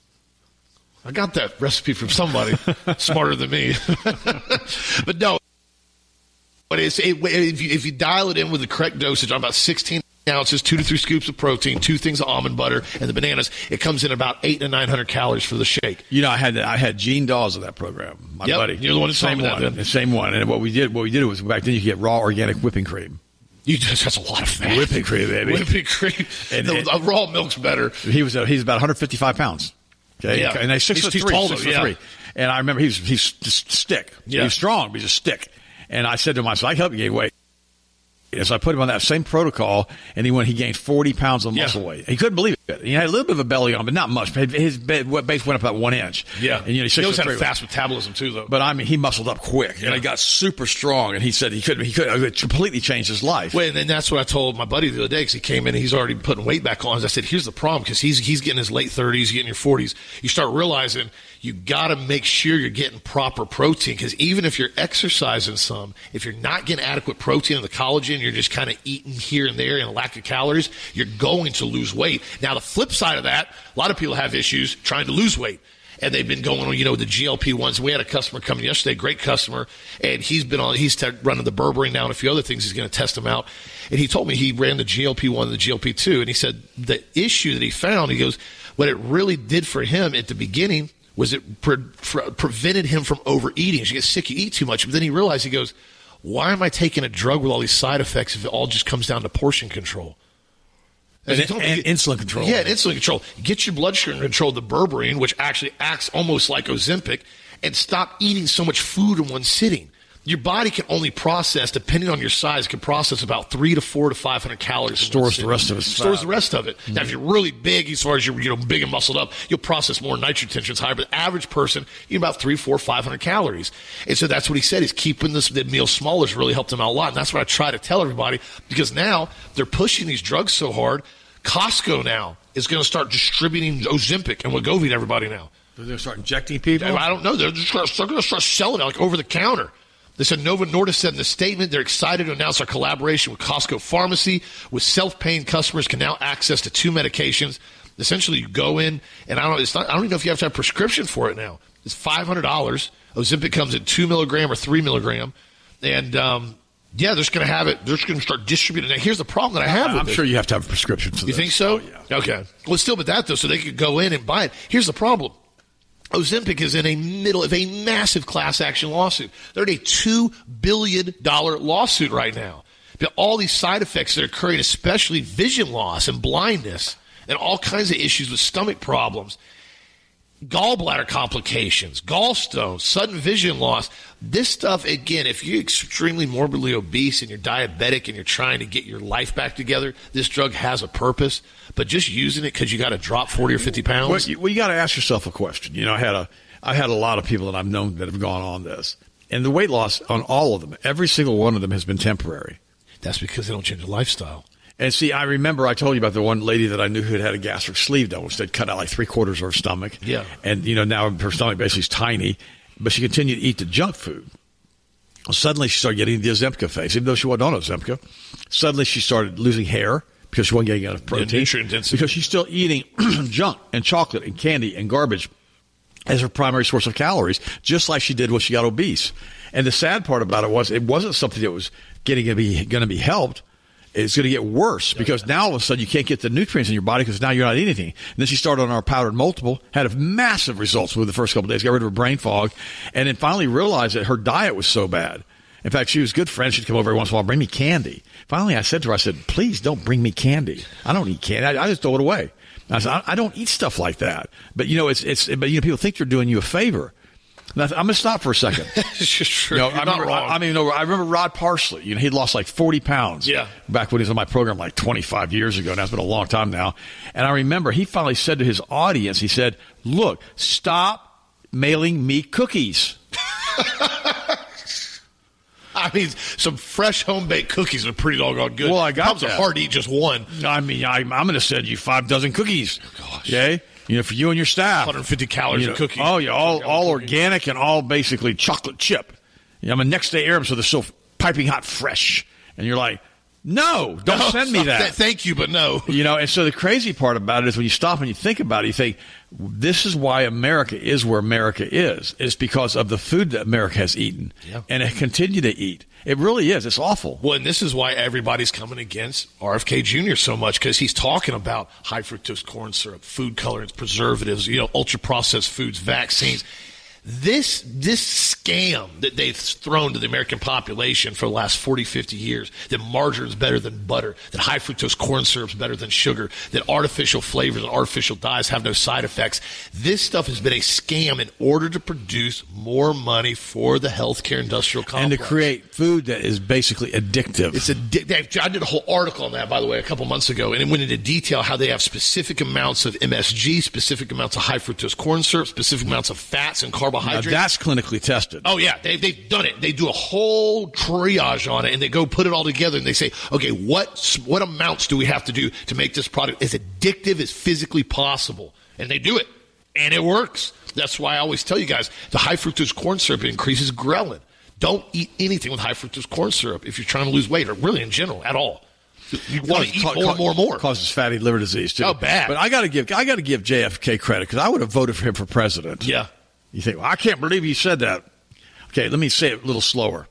I got that recipe from somebody smarter than me. But no, but it's, it, if, you, if you dial it in with the correct dosage, on about sixteen ounces, two to three scoops of protein, two things of almond butter, and the bananas, it comes in about eight to nine hundred calories for the shake. You know, I had I had Gene Dawes of that program, my yep, buddy. You're the one who same told me one, that, then. the same one. And what we did, what we did was back then you could get raw organic whipping cream. You just that's a lot of fat. Whipping cream, baby. Whipping cream. And, the, and, the raw milk's better. He was uh, he's about one hundred fifty-five pounds. Okay, yeah. And he's six he's, foot he's three, tall, six though, foot yeah. three. And I remember he's he's just stick. Yeah. He's strong, but he's a stick. And I said to him, I said, I can help you gain weight. And so I put him on that same protocol, and he went. He gained forty pounds of muscle yeah. weight. He couldn't believe it. He had a little bit of a belly on, but not much. His base went up about one inch. Yeah, and you know, he's he always had a three. fast metabolism too, though. But I mean, he muscled up quick, yeah. and he got super strong. And he said he could, he could, it completely changed his life. Well, and that's what I told my buddy the other day because he came in and he's already putting weight back on. I said, here's the problem because he's he's getting his late thirties, getting your forties. You start realizing you got to make sure you're getting proper protein because even if you're exercising some, if you're not getting adequate protein and the collagen, you're just kind of eating here and there and a lack of calories, you're going to lose weight. Now, the flip side of that, a lot of people have issues trying to lose weight. And they've been going on, you know, the G L P ones. We had a customer come in yesterday, great customer, and he's been on, he's t- running the berberine now and a few other things. He's going to test them out. And he told me he ran the G L P one and the G L P two. And he said the issue that he found, he goes, what it really did for him at the beginning was it pre- pre- prevented him from overeating. You get sick, you eat too much. But then he realized, he goes, why am I taking a drug with all these side effects if it all just comes down to portion control? And, and, and insulin control. Yeah, and insulin control. Get your blood sugar control, the berberine, which actually acts almost like Ozempic, and stop eating so much food in one sitting. Your body can only process, depending on your size, can process about three to four to five hundred calories. Stores the rest of it. Stores the rest of it. Mm-hmm. Now, if you're really big, as far as you're you know big and muscled up, you'll process more. Nitrogen is higher, but the average person eat about three, four, five hundred calories. And so that's what he said. He's keeping this the meal smaller has really helped him out a lot. And that's what I try to tell everybody because now they're pushing these drugs so hard. Costco now is going to start distributing Ozempic and Wegovy to everybody now. They're going to start injecting people? I don't know. They're just going to start selling it like over the counter. They said Novo Nordisk said in the statement they're excited to announce our collaboration with Costco Pharmacy. With self-paying customers can now access to two medications. Essentially, you go in, and I don't, it's not, I don't even know if you have to have a prescription for it now. It's five hundred dollars. Ozempic comes in two milligram or three milligram. And, um, yeah, they're just going to have it. They're just going to start distributing it. Now, here's the problem that I have with I'm it. sure you have to have a prescription for this. You think so? Oh, yeah. Okay. Well, still with that, though, so they could go in and buy it. Here's the problem. Ozempic is in a middle of a massive class action lawsuit. They're in a two billion dollars lawsuit right now. But all these side effects that are occurring, especially vision loss and blindness and all kinds of issues with stomach problems, gallbladder complications, gallstones, sudden vision loss. This stuff, again, if you're extremely morbidly obese and you're diabetic and you're trying to get your life back together, this drug has a purpose. But just using it because you got to drop forty or fifty pounds. Well, you, well, you got to ask yourself a question. You know, I had a, I had a lot of people that I've known that have gone on this. And the weight loss on all of them, every single one of them has been temporary. That's because they don't change the lifestyle. And see, I remember I told you about the one lady that I knew who had had a gastric sleeve done, which they'd cut out like three quarters of her stomach. Yeah. And, you know, now her stomach basically is tiny, but she continued to eat the junk food. Well, suddenly she started getting the Ozempic face, even though she wasn't on Ozempic. Suddenly she started losing hair because she wasn't getting enough protein. Nutrient density. Because she's still eating junk and chocolate and candy and garbage as her primary source of calories, just like she did when she got obese. And the sad part about it was it wasn't something that was getting to be going to be helped. it's going to get worse because yeah, yeah. now all of a sudden you can't get the nutrients in your body because now you're not eating anything. And then she started on our powdered multiple, had a massive results with the first couple of days, got rid of her brain fog, and then finally realized that her diet was so bad. In fact, she was a good friend. She'd come over every once in a while, bring me candy. Finally, I said to her, I said, please don't bring me candy. I don't eat candy. I, I just throw it away. I said, I, I don't eat stuff like that. But, you know, it's, it's, but, you know, people think they're doing you a favor. Now, I'm going to stop for a second. Sure, you know, you're I not remember, wrong. I, I mean, no, I remember Rod Parsley. You know, he'd lost like forty pounds. Yeah. Back when he was on my program like twenty-five years ago. Now it's been a long time now. And I remember he finally said to his audience, he said, look, stop mailing me cookies. I mean, some fresh home-baked cookies are pretty doggone good. Well, I got that. that. Hard to eat just one. I mean, I, I'm going to send you five dozen cookies. Oh, gosh. Okay? You know, for you and your staff. one hundred fifty calories you know, of cookies. Oh, yeah, all, all cookies. organic and all basically chocolate chip. You know, I'm a next day air them so they're still piping hot fresh. And you're like, no, don't no, send me that. that. Thank you, but no. You know, and so the crazy part about it is when you stop and you think about it, you think, this is why America is where America is. It's because of the food that America has eaten yeah. and it continue to eat. It really is. It's awful. Well, and this is why everybody's coming against R F K Junior so much, because he's talking about high fructose corn syrup, food colorants, preservatives, you know, ultra processed foods, vaccines. This this scam that they've thrown to the American population for the last forty, fifty years, that margarine's better than butter, that high fructose corn syrup's better than sugar, that artificial flavors and artificial dyes have no side effects. This stuff has been a scam in order to produce more money for the healthcare industrial complex. And to create food that is basically addictive. It's addictive. I did a whole article on that, by the way, a couple months ago, and it went into detail how they have specific amounts of M S G, specific amounts of high fructose corn syrup, specific amounts of fats and carbohydrates. Now, that's clinically tested. Oh, yeah. They, they've done it. They do a whole triage on it, and they go put it all together, and they say, okay, what what amounts do we have to do to make this product as addictive as physically possible? And they do it, and it works. That's why I always tell you guys, the high fructose corn syrup increases ghrelin. Don't eat anything with high fructose corn syrup if you're trying to lose weight, or really in general, at all. You want to eat more and more and more. Causes fatty liver disease, too. Oh, bad. But I got to give I got to give J F K credit, because I would have voted for him for president. Yeah. You think, well, I can't believe you said that. Okay, let me say it a little slower.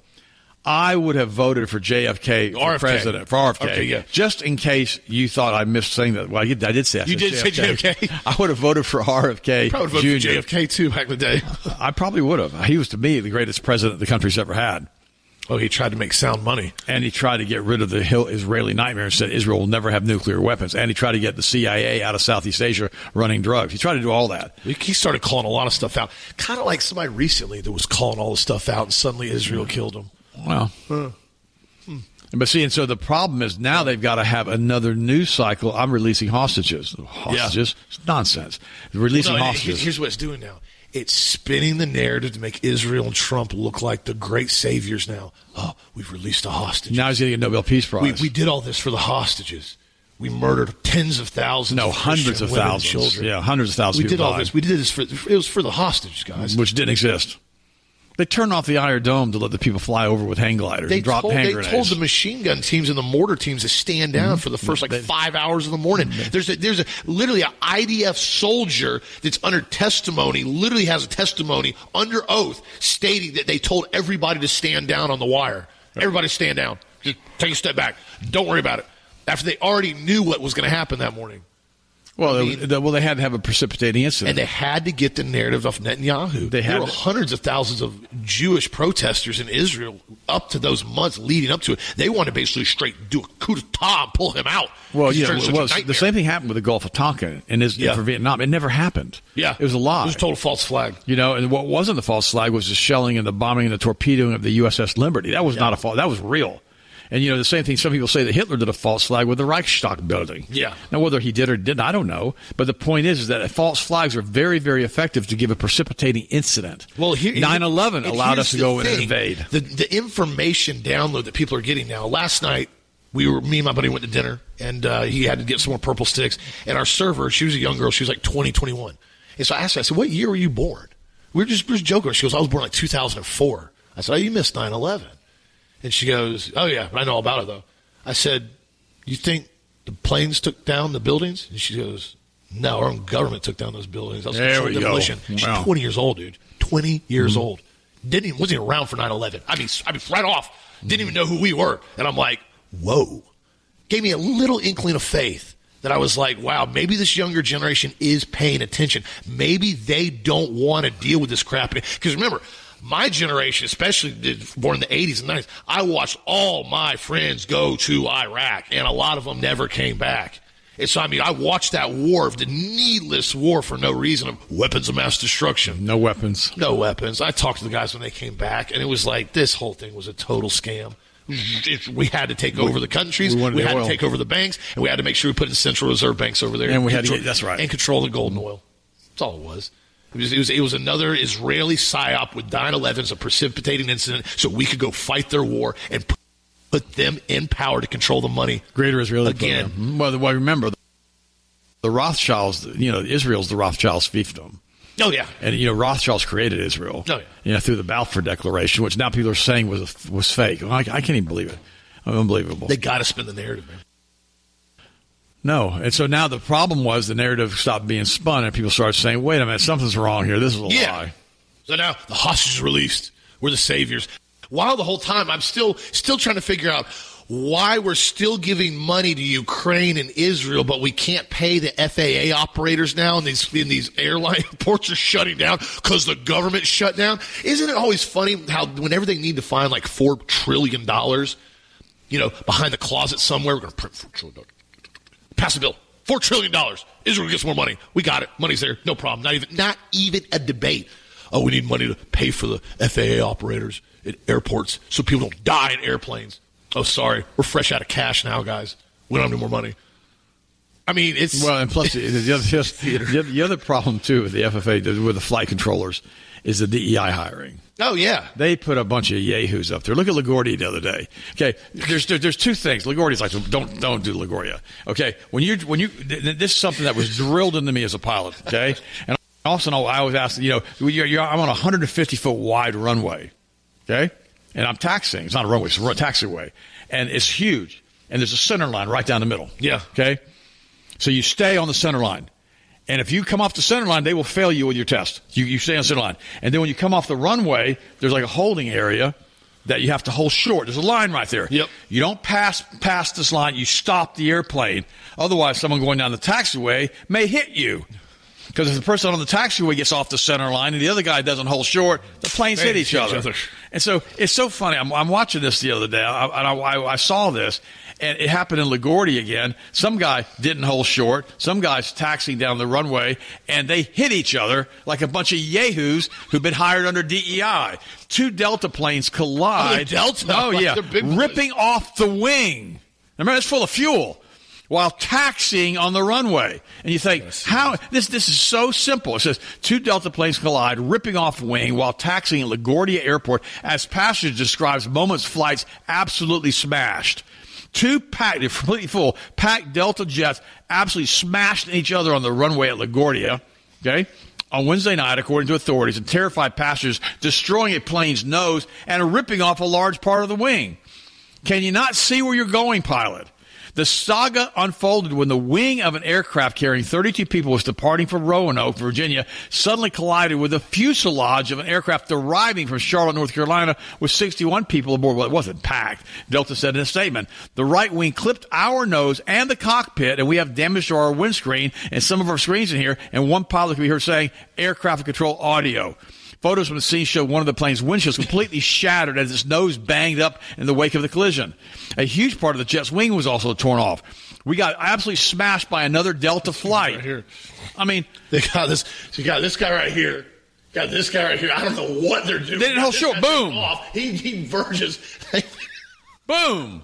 I would have voted for J F K for R F K. president, for R F K, okay, yeah. just in case you thought I missed saying that. Well, I did say that. You did say J F K? I would have voted for R F K Probably voted Junior for J F K, too, back in the day. I probably would have. He was, to me, the greatest president the country's ever had. Oh, he tried to make sound money. And he tried to get rid of the Israeli nightmare and said Israel will never have nuclear weapons. And he tried to get the C I A out of Southeast Asia running drugs. He tried to do all that. He started calling a lot of stuff out. Kind of like somebody recently that was calling all the stuff out, and suddenly Israel killed him. Well, huh. hmm. But see, and so the problem is now they've got to have another news cycle. I'm releasing hostages. Hostages? Yeah. It's nonsense. Releasing well, no, hostages. Here's what it's doing now. It's spinning the narrative to make Israel and Trump look like the great saviors now. Oh, we've released a hostage. Now he's getting a Nobel Peace Prize. We, we did all this for the hostages. We murdered tens of thousands no, of hundreds of women thousands. And children. Yeah, hundreds of thousands We of people did all died. this. We did this for, it was for the hostages, guys. Which didn't exist. They turned off the Iron Dome to let the people fly over with hang gliders they and drop told, hand They grenades. told the machine gun teams and the mortar teams to stand down mm-hmm. for the first like they, five hours of the morning. Mm-hmm. There's a, there's a literally an I D F soldier that's under testimony, literally has a testimony under oath stating that they told everybody to stand down on the wire. Everybody stand down. Just take a step back. Don't worry about it. After they already knew what was going to happen that morning. Well, I mean, they, well, they had to have a precipitating incident. And they had to get the narrative off Netanyahu. They had there were to. hundreds of thousands of Jewish protesters in Israel up to those months leading up to it. They wanted to basically straight do a coup d'etat and pull him out. Well, yeah, well, the same thing happened with the Gulf of Tonkin and is, yeah. for Vietnam. It never happened. Yeah. It was a lie. It was a total false flag. You know, and what wasn't the false flag was the shelling and the bombing and the torpedoing of the U S S Liberty. That was yeah. not a false. That was real. And, you know, the same thing, some people say that Hitler did a false flag with the Reichstag building. Yeah. Now, whether he did or didn't, I don't know. But the point is, is that false flags are very, very effective to give a precipitating incident. Well, here, nine eleven allowed us to go in and invade. The, the information download that people are getting now. Last night, we were, me and my buddy went to dinner, and uh, he had to get some more purple sticks. And our server, she was a young girl. She was like twenty, twenty-one. And so I asked her, I said, what year were you born? We were just, we were just joking. She goes, I was born like two thousand four. I said, oh, you missed nine eleven. And she goes, oh, yeah, I know all about it, though. I said, you think the planes took down the buildings? And she goes, no, our own government took down those buildings. That was there we demolition. go. She's wow. twenty years old, dude. twenty years mm-hmm. old. Didn't even, wasn't even around for nine eleven. I mean, I mean, right off. Didn't even know who we were. And I'm like, whoa. gave me a little inkling of faith that I was like, wow, maybe this younger generation is paying attention. Maybe they don't want to deal with this crap. Because remember, my generation, especially born in the eighties and nineties, I watched all my friends go to Iraq, and a lot of them never came back. And so, I mean, I watched that war, the needless war for no reason, of weapons of mass destruction. No weapons. No weapons. I talked to the guys when they came back, and it was like, this whole thing was a total scam. It, we had to take over the countries, we, we had oil. to take over the banks, and we had to make sure we put in central reserve banks over there. And we control, had to get, that's right. And control the gold and oil. That's all it was. It was, it was. it was another Israeli psyop with nine eleven as a precipitating incident so we could go fight their war and put them in power to control the money. Greater Israeli again. Program. Well, well, remember, the, the Rothschilds, you know, Israel's the Rothschilds fiefdom. Oh, yeah. And, you know, Rothschilds created Israel. Oh, yeah. You know, through the Balfour Declaration, which now people are saying was was fake. I, I can't even believe it. Unbelievable. They got to spin the narrative, man. No. And so now the problem was the narrative stopped being spun, and people started saying, wait a minute, something's wrong here. This is a yeah. lie. So now the hostages released. We're the saviors. While the whole time I'm still still trying to figure out why we're still giving money to Ukraine and Israel, but we can't pay the F A A operators now, and these in these airline ports are shutting down because the government shut down. Isn't it always funny how whenever they need to find like four trillion dollars, you know, behind the closet somewhere, we're going to print four trillion dollars. Pass a bill. Four trillion dollars. Israel gets more money. We got it. Money's there. No problem. Not even not even a debate. Oh, we need money to pay for the F A A operators at airports so people don't die in airplanes. Oh, sorry. We're fresh out of cash now, guys. We don't have any more money. I mean, it's... Well, and plus, the, the, other, just, the, the other problem, too, with the F F A, with the flight controllers, is the D E I hiring. Oh, yeah. They put a bunch of yahoos up there. Look at LaGuardia the other day. Okay, there's there's two things. LaGuardia's like, don't don't do LaGuardia. Okay, when you when you this is something that was drilled into me as a pilot. Okay, and also I always ask, you know, you're, you're, I'm on a one hundred fifty foot wide runway. Okay, and I'm taxiing. It's not a runway; it's a taxiway, and it's huge. And there's a center line right down the middle. Yeah. Okay, so you stay on the center line. And if you come off the center line, they will fail you with your test. You, you stay on the center line. And then when you come off the runway, there's like a holding area that you have to hold short. There's a line right there. Yep. You don't pass past this line. You stop the airplane. Otherwise, someone going down the taxiway may hit you. Because if the person on the taxiway gets off the center line and the other guy doesn't hold short, the planes hit each other. each other. And so it's so funny. I'm, I'm watching this the other day, I, and I, I, I saw this. And it happened in LaGuardia again. Some guy didn't hold short. Some guy's taxiing down the runway, and they hit each other like a bunch of yahoos who've been hired under D E I. Two Delta planes collide. Oh, Delta? Oh, yeah. Big ripping off the wing. Remember, it's full of fuel while taxiing on the runway. And you think, how this this is so simple. It says two Delta planes collide, ripping off the wing while taxiing at LaGuardia Airport as passage describes moments flights absolutely smashed. Two packed, they're completely full, packed Delta jets absolutely smashed each other on the runway at LaGuardia, okay, on Wednesday night, according to authorities, and terrified passengers destroying a plane's nose and ripping off a large part of the wing. Can you not see where you're going, pilot? The saga unfolded when the wing of an aircraft carrying thirty-two people was departing from Roanoke, Virginia, suddenly collided with the fuselage of an aircraft arriving from Charlotte, North Carolina, with sixty-one people aboard. Well, it wasn't packed, Delta said in a statement. The right wing clipped our nose and the cockpit, and we have damage to our windscreen and some of our screens in here, and one pilot could be heard saying, air traffic control audio. Photos from the scene show one of the plane's windshields completely shattered as its nose banged up in the wake of the collision. A huge part of the jet's wing was also torn off. We got absolutely smashed by another Delta flight. Right here. I mean, they got this. You got this guy right here. Got this guy right here. I don't know what they're doing. They didn't hold short. Boom. Off. He, he verges. Boom.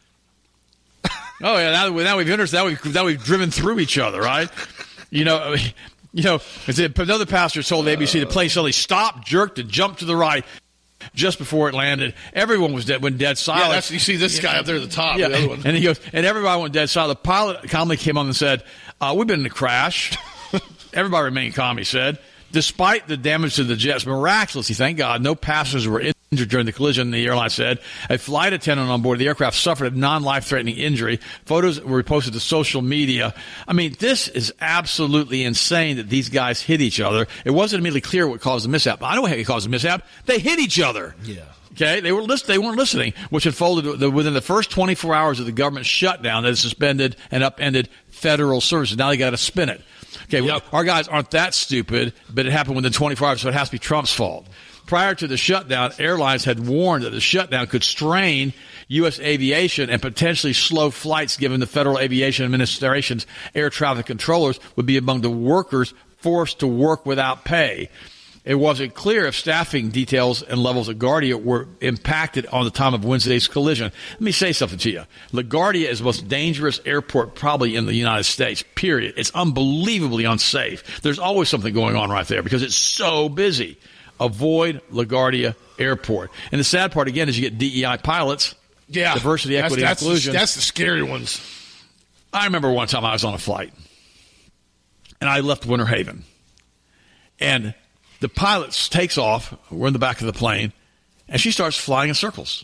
Oh yeah. Now, now we've understood. Now we've now we've driven through each other, right? You know. You know, another passenger told A B C the plane suddenly stopped, jerked, and jumped to the right just before it landed. Everyone was dead, went dead silent. Yeah, that's, you see this guy up there at the top. Yeah, the other one. And he goes, and everybody went dead silent. The pilot calmly came on and said, uh, "We've been in a crash." Everybody remained calm, he said. Despite the damage to the jets, miraculously, thank God, no passengers were injured during the collision, the airline said. A flight attendant on board the aircraft suffered a non-life-threatening injury. Photos were posted to social media. I mean, this is absolutely insane that these guys hit each other. It wasn't immediately clear what caused the mishap. I know what caused the mishap. They hit each other. Yeah. Okay, they were list- they weren't listening, which unfolded within the first twenty-four hours of the government shutdown that suspended and upended federal services. Now they got to spin it. Okay, yep. Our guys aren't that stupid, but it happened within twenty-four hours, so it has to be Trump's fault. Prior to the shutdown, airlines had warned that the shutdown could strain U S aviation and potentially slow flights, given the Federal Aviation Administration's air traffic controllers would be among the workers forced to work without pay. It wasn't clear if staffing details and levels of LaGuardia were impacted on the time of Wednesday's collision. Let me say something to you. LaGuardia is the most dangerous airport probably in the United States, period. It's unbelievably unsafe. There's always something going on right there because it's so busy. Avoid LaGuardia Airport. And the sad part, again, is you get D E I pilots. Yeah. Diversity, equity, that's, that's inclusion. The, that's the scary ones. I remember one time I was on a flight, and I left Winter Haven. And the pilot takes off. We're in the back of the plane, and she starts flying in circles.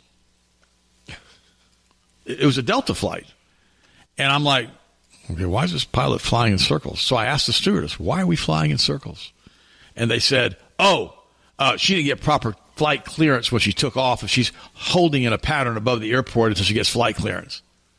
It was a Delta flight. And I'm like, okay, why is this pilot flying in circles? So I asked the stewardess, why are we flying in circles? And they said, oh, uh, she didn't get proper flight clearance when she took off, and she's holding in a pattern above the airport until she gets flight clearance.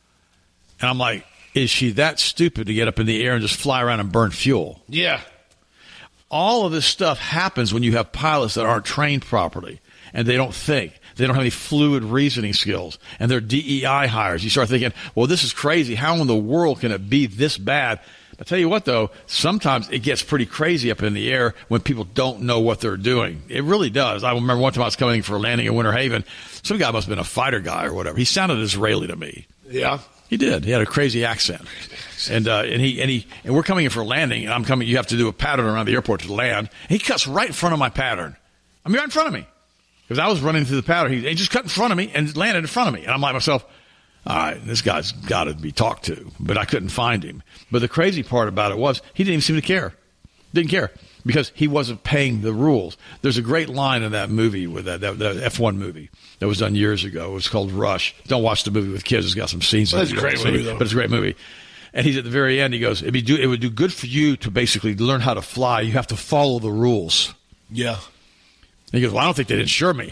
And I'm like, is she that stupid to get up in the air and just fly around and burn fuel? Yeah. All of this stuff happens when you have pilots that aren't trained properly, and they don't think. They don't have any fluid reasoning skills, and they're D E I hires. You start thinking, well, this is crazy. How in the world can it be this bad? I tell you what, though, sometimes it gets pretty crazy up in the air when people don't know what they're doing. It really does. I remember one time I was coming for a landing in Winter Haven. Some guy must have been a fighter guy or whatever. He sounded Israeli to me. Yeah. He did. He had a crazy accent. And uh, and he and he and we're coming in for a landing, and I'm coming. You have to do a pattern around the airport to land. And he cuts right in front of my pattern. I mean, right in front of me. Because I was running through the pattern. He, he just cut in front of me and landed in front of me. And I'm like myself, all right, this guy's got to be talked to. But I couldn't find him. But the crazy part about it was he didn't even seem to care. Didn't care. Because he wasn't paying the rules. There's a great line in that movie, with that, that, that F one movie that was done years ago. It was called Rush. Don't watch the movie with kids. It's got some scenes in it. That's a great movie, though. But it's a great movie. And he's at the very end. He goes, It'd be do, it would do good for you to basically learn how to fly. You have to follow the rules. Yeah. And he goes, well, I don't think they'd insure me.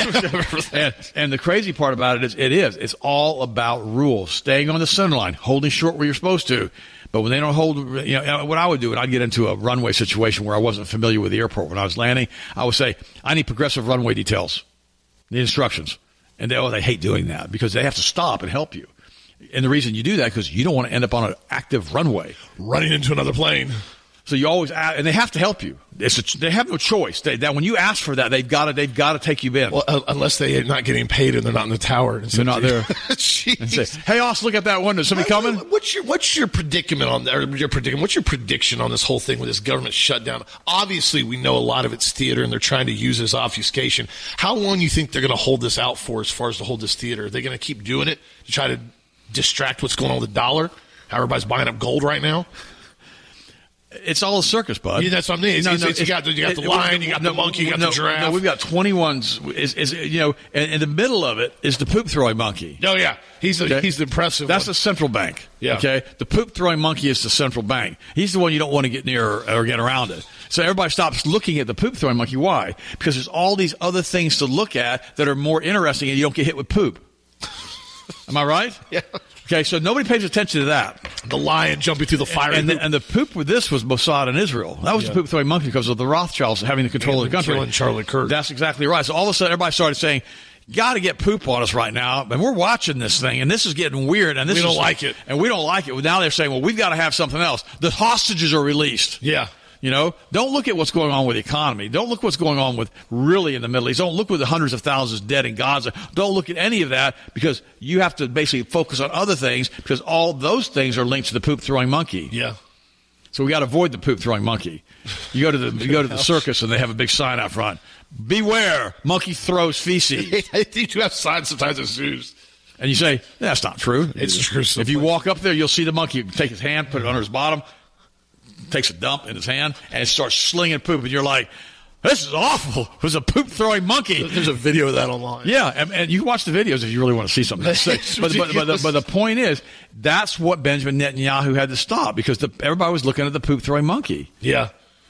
and, and the crazy part about it is, it is. It's all about rules. Staying on the center line, holding short where you're supposed to. But when they don't hold, you know, what I would do, and I'd get into a runway situation where I wasn't familiar with the airport when I was landing, I would say, I need progressive runway details, the instructions. And they, oh, they hate doing that because they have to stop and help you. And the reason you do that is because you don't want to end up on an active runway. Running into another plane. So you always, and they have to help you. It's a, they have no choice. They, that when you ask for that, they've got to, they've got to take you in. Well, uh, unless they're not getting paid and they're not in the tower. And they're not there. And say, hey, Oss, look at that window. Is somebody coming? What's your, what's your predicament on that? Or your predicament? What's your prediction on this whole thing with this government shutdown? Obviously, we know a lot of it's theater, and they're trying to use this obfuscation. How long do you think they're going to hold this out for, as far as to hold this theater? Are they going to keep doing it to try to distract what's going on with the dollar? How everybody's buying up gold right now? It's all a circus, bud. Yeah, that's what I mean. It's, no, it's, no, it's, you got the, you got the lion, you got no, the monkey, you got no, the giraffe. No, we've got twenty-ones. Is, is you know, and in the middle of it is the poop throwing monkey. Oh yeah, he's the, okay? he's the impressive. That's one. the central bank. Yeah. Okay, the poop throwing monkey is the central bank. He's the one you don't want to get near or, or get around it. So everybody stops looking at the poop throwing monkey. Why? Because there's all these other things to look at that are more interesting, and you don't get hit with poop. Am I right? Yeah. Okay, so nobody pays attention to that. The lion jumping through the fire. And, and, the, and the poop with this was Mossad in Israel. That was yeah. the poop throwing monkey because of the Rothschilds having the control and of the country. Killing Charlie Kirk. That's exactly right. So all of a sudden, everybody started saying, got to get poop on us right now. And we're watching this thing, and this is getting weird. And this we don't is, like it. And we don't like it. Well, now they're saying, well, we've got to have something else. The hostages are released. Yeah. You know, don't look at what's going on with the economy. Don't look what's going on with really in the Middle East. Don't look with the hundreds of thousands dead in Gaza. Don't look at any of that because you have to basically focus on other things because all those things are linked to the poop throwing monkey. Yeah. So we got to avoid the poop throwing monkey. You go to the you go to the circus and they have a big sign out front. Beware, monkey throws feces. They do have signs sometimes at zoos. And you say, that's not true. It's true. If you walk up there, you'll see the monkey take his hand, put it under his bottom, takes a dump in his hand, and starts slinging poop. And you're like, this is awful. It was a poop-throwing monkey. There's a video of that online. Yeah, and, and you can watch the videos if you really want to see something. but, but, but, the, but the point is, that's what Benjamin Netanyahu had to stop because the, everybody was looking at the poop-throwing monkey. Yeah.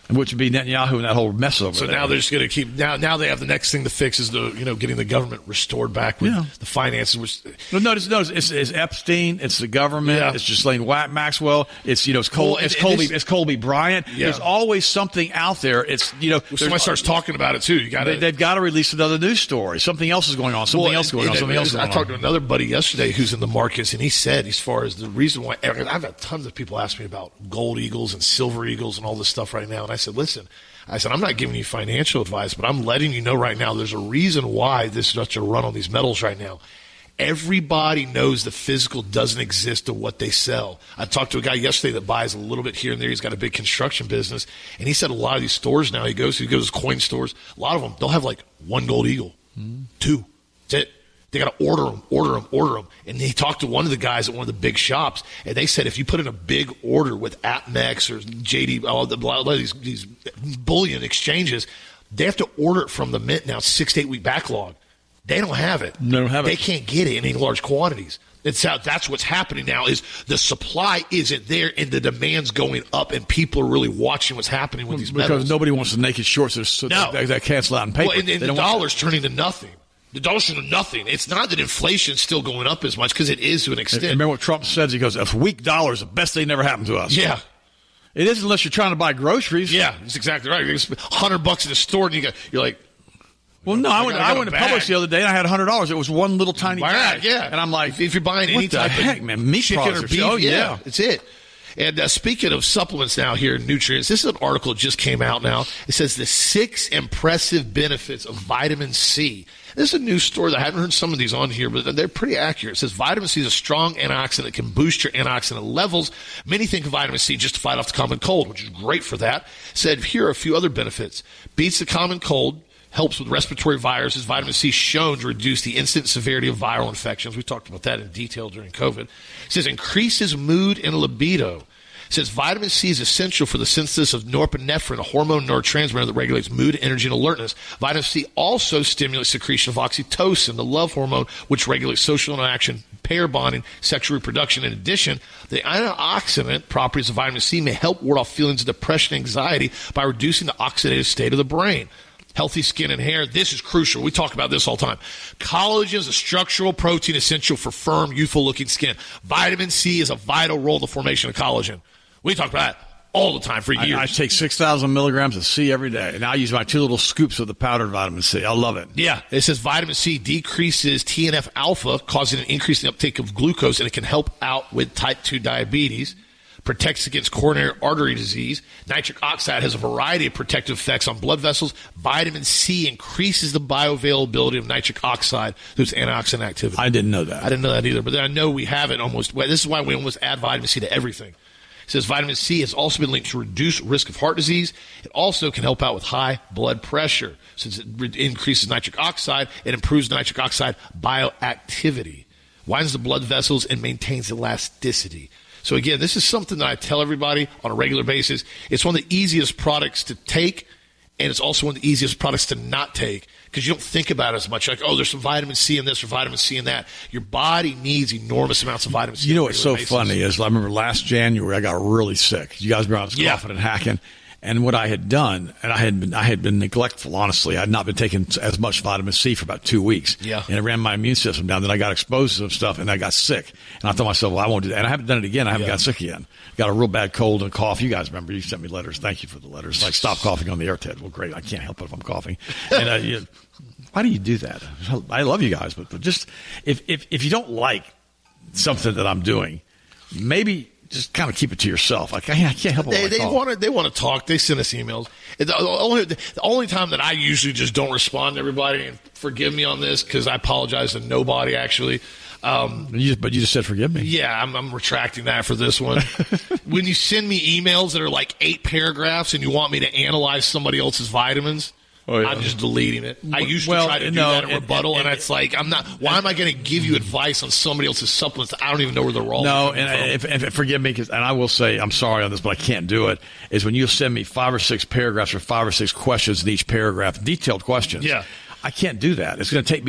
which would be Netanyahu and that whole mess over so there. So now they're just going to keep now. Now they have the next thing to fix is the you know getting the government restored back with yeah. the finances. Which no, notice, notice it's, it's Epstein, it's the government, yeah. it's Ghislaine Maxwell, it's you know it's Col- well, it's and, Colby, and this, it's Colby Bryant. Yeah. There's always something out there. It's you know well, somebody starts talking about it too. You got they, they've got to release another news story. Something else is going on. Something well, else going and, on. and Something else going I on. I talked to another buddy yesterday who's in the markets, and he said, as far as the reason why, I've had tons of people ask me about gold eagles and silver eagles and all this stuff right now, and I said, listen. I said, I'm not giving you financial advice, but I'm letting you know right now there's a reason why there's such a run on these metals right now. Everybody knows the physical doesn't exist to what they sell. I talked to a guy yesterday that buys a little bit here and there. He's got a big construction business. And he said a lot of these stores now, he goes, he goes to coin stores. A lot of them, they'll have like one gold eagle, mm. two. That's it. They got to order them, order them, order them. And he talked to one of the guys at one of the big shops, and they said if you put in a big order with APMEX or J D, all the blah, blah, these, these bullion exchanges, they have to order it from the mint now, six to eight week backlog. They don't have it. They don't have they it. They can't get it in any large quantities. It's out, that's what's happening now is the supply isn't there and the demand's going up, and people are really watching what's happening with these because metals. Because nobody wants the naked shorts that, so no. that, that cancel out in paper. Well, and, and the dollar's turning to nothing. The dollar's to nothing. It's not that inflation's still going up as much because it is to an extent. And remember what Trump says? He goes, "A weak dollar is the best thing that ever happened to us." Yeah, it is unless you're trying to buy groceries. Yeah, that's exactly right. It's hundred bucks in the store, and you got you're like, well, no, I, I went. I went to bag. Publix the other day, and I had a hundred dollars. It was one little tiny bag. Yeah, and I'm like, if, if you're buying what any the type heck, of man, meat chicken products or beef, oh yeah, yeah, it's it. And uh, speaking of supplements now here, nutrients, this is an article that just came out now. It says the six impressive benefits of vitamin C. This is a news story that I haven't heard some of these on here, but they're pretty accurate. It says vitamin C is a strong antioxidant that can boost your antioxidant levels. Many think of vitamin C just to fight off the common cold, which is great for that. It said here are a few other benefits. Beats the common cold. Helps with respiratory viruses. Vitamin C shown to reduce the incidence severity of viral infections. We talked about that in detail during COVID. It says increases mood and libido. It says vitamin C is essential for the synthesis of norepinephrine, a hormone neurotransmitter that regulates mood, energy, and alertness. Vitamin C also stimulates secretion of oxytocin, the love hormone, which regulates social interaction, pair bonding, sexual reproduction. In addition, the antioxidant properties of vitamin C may help ward off feelings of depression and anxiety by reducing the oxidative state of the brain. Healthy skin and hair. This is crucial. We talk about this all the time. Collagen is a structural protein essential for firm, youthful-looking skin. Vitamin C is a vital role in the formation of collagen. We talk about that all the time for years. I, I take six thousand milligrams of C every day, and I use my two little scoops of the powdered vitamin C. I love it. Yeah. It says vitamin C decreases T N F alpha, causing an increase in the uptake of glucose, and it can help out with type two diabetes. Protects against coronary artery disease. Nitric oxide has a variety of protective effects on blood vessels. Vitamin C increases the bioavailability of nitric oxide through its antioxidant activity. I didn't know that. I didn't know that either, but I know we have it almost. Well, this is why we almost add vitamin C to everything. It says vitamin C has also been linked to reduce risk of heart disease. It also can help out with high blood pressure. Since it re- increases nitric oxide, it improves nitric oxide bioactivity, widens the blood vessels, and maintains elasticity. So again, this is something that I tell everybody on a regular basis. It's one of the easiest products to take, and it's also one of the easiest products to not take because you don't think about it as much. Like, oh, there's some vitamin C in this or vitamin C in that. Your body needs enormous amounts of vitamin C. You know what's so basis. funny is I remember last January I got really sick. You guys remember I was yeah. coughing and hacking. And what I had done, and I had been, I had been neglectful, honestly. I had not been taking as much vitamin C for about two weeks. Yeah. And it ran my immune system down. Then I got exposed to some stuff, and I got sick. And I thought to myself, well, I won't do that. And I haven't done it again. I haven't yeah. got sick again. Got a real bad cold and cough. You guys remember, you sent me letters. Thank you for the letters. Like, stop coughing on the air, Ted. Well, great. I can't help it if I'm coughing. And uh, you, why do you do that? I love you guys, but, but just if, if, if you don't like something that I'm doing, maybe – just kind of keep it to yourself. Like, I can't, I can't help it. They, they want to. They want to talk. They send us emails. The only, the only time that I usually just don't respond to everybody, and forgive me on this because I apologize to nobody actually. Um, you just, but you just said forgive me. Yeah, I'm, I'm retracting that for this one. When you send me emails that are like eight paragraphs and you want me to analyze somebody else's vitamins. Oh, yeah. I'm just deleting it. I used to well, try to do no, that in and, rebuttal, and, and, and it's like, I'm not. Why am I going to give you advice on somebody else's supplements that I don't even know where they're all? No, and if, if, forgive me, cause, and I will say I'm sorry on this, but I can't do it. Is when you send me five or six paragraphs or five or six questions in each paragraph, detailed questions. Yeah, I can't do that. It's going to take me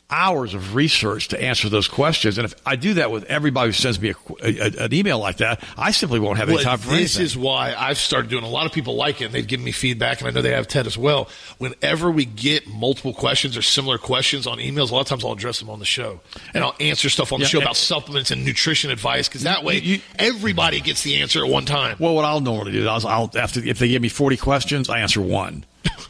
hours of research to answer those questions. And if I do that with everybody who sends me a, a, an email like that, I simply won't have any well, time for this anything. This is why I've started doing. A lot of people like it, and they've given me feedback, and I know they have Ted as well. Whenever we get multiple questions or similar questions on emails, a lot of times I'll address them on the show, and I'll answer stuff on the yeah, show about supplements and nutrition advice, because that way you, you, everybody gets the answer at one time. Well, what I'll normally do is I'll, I'll after if they give me forty questions, I answer one.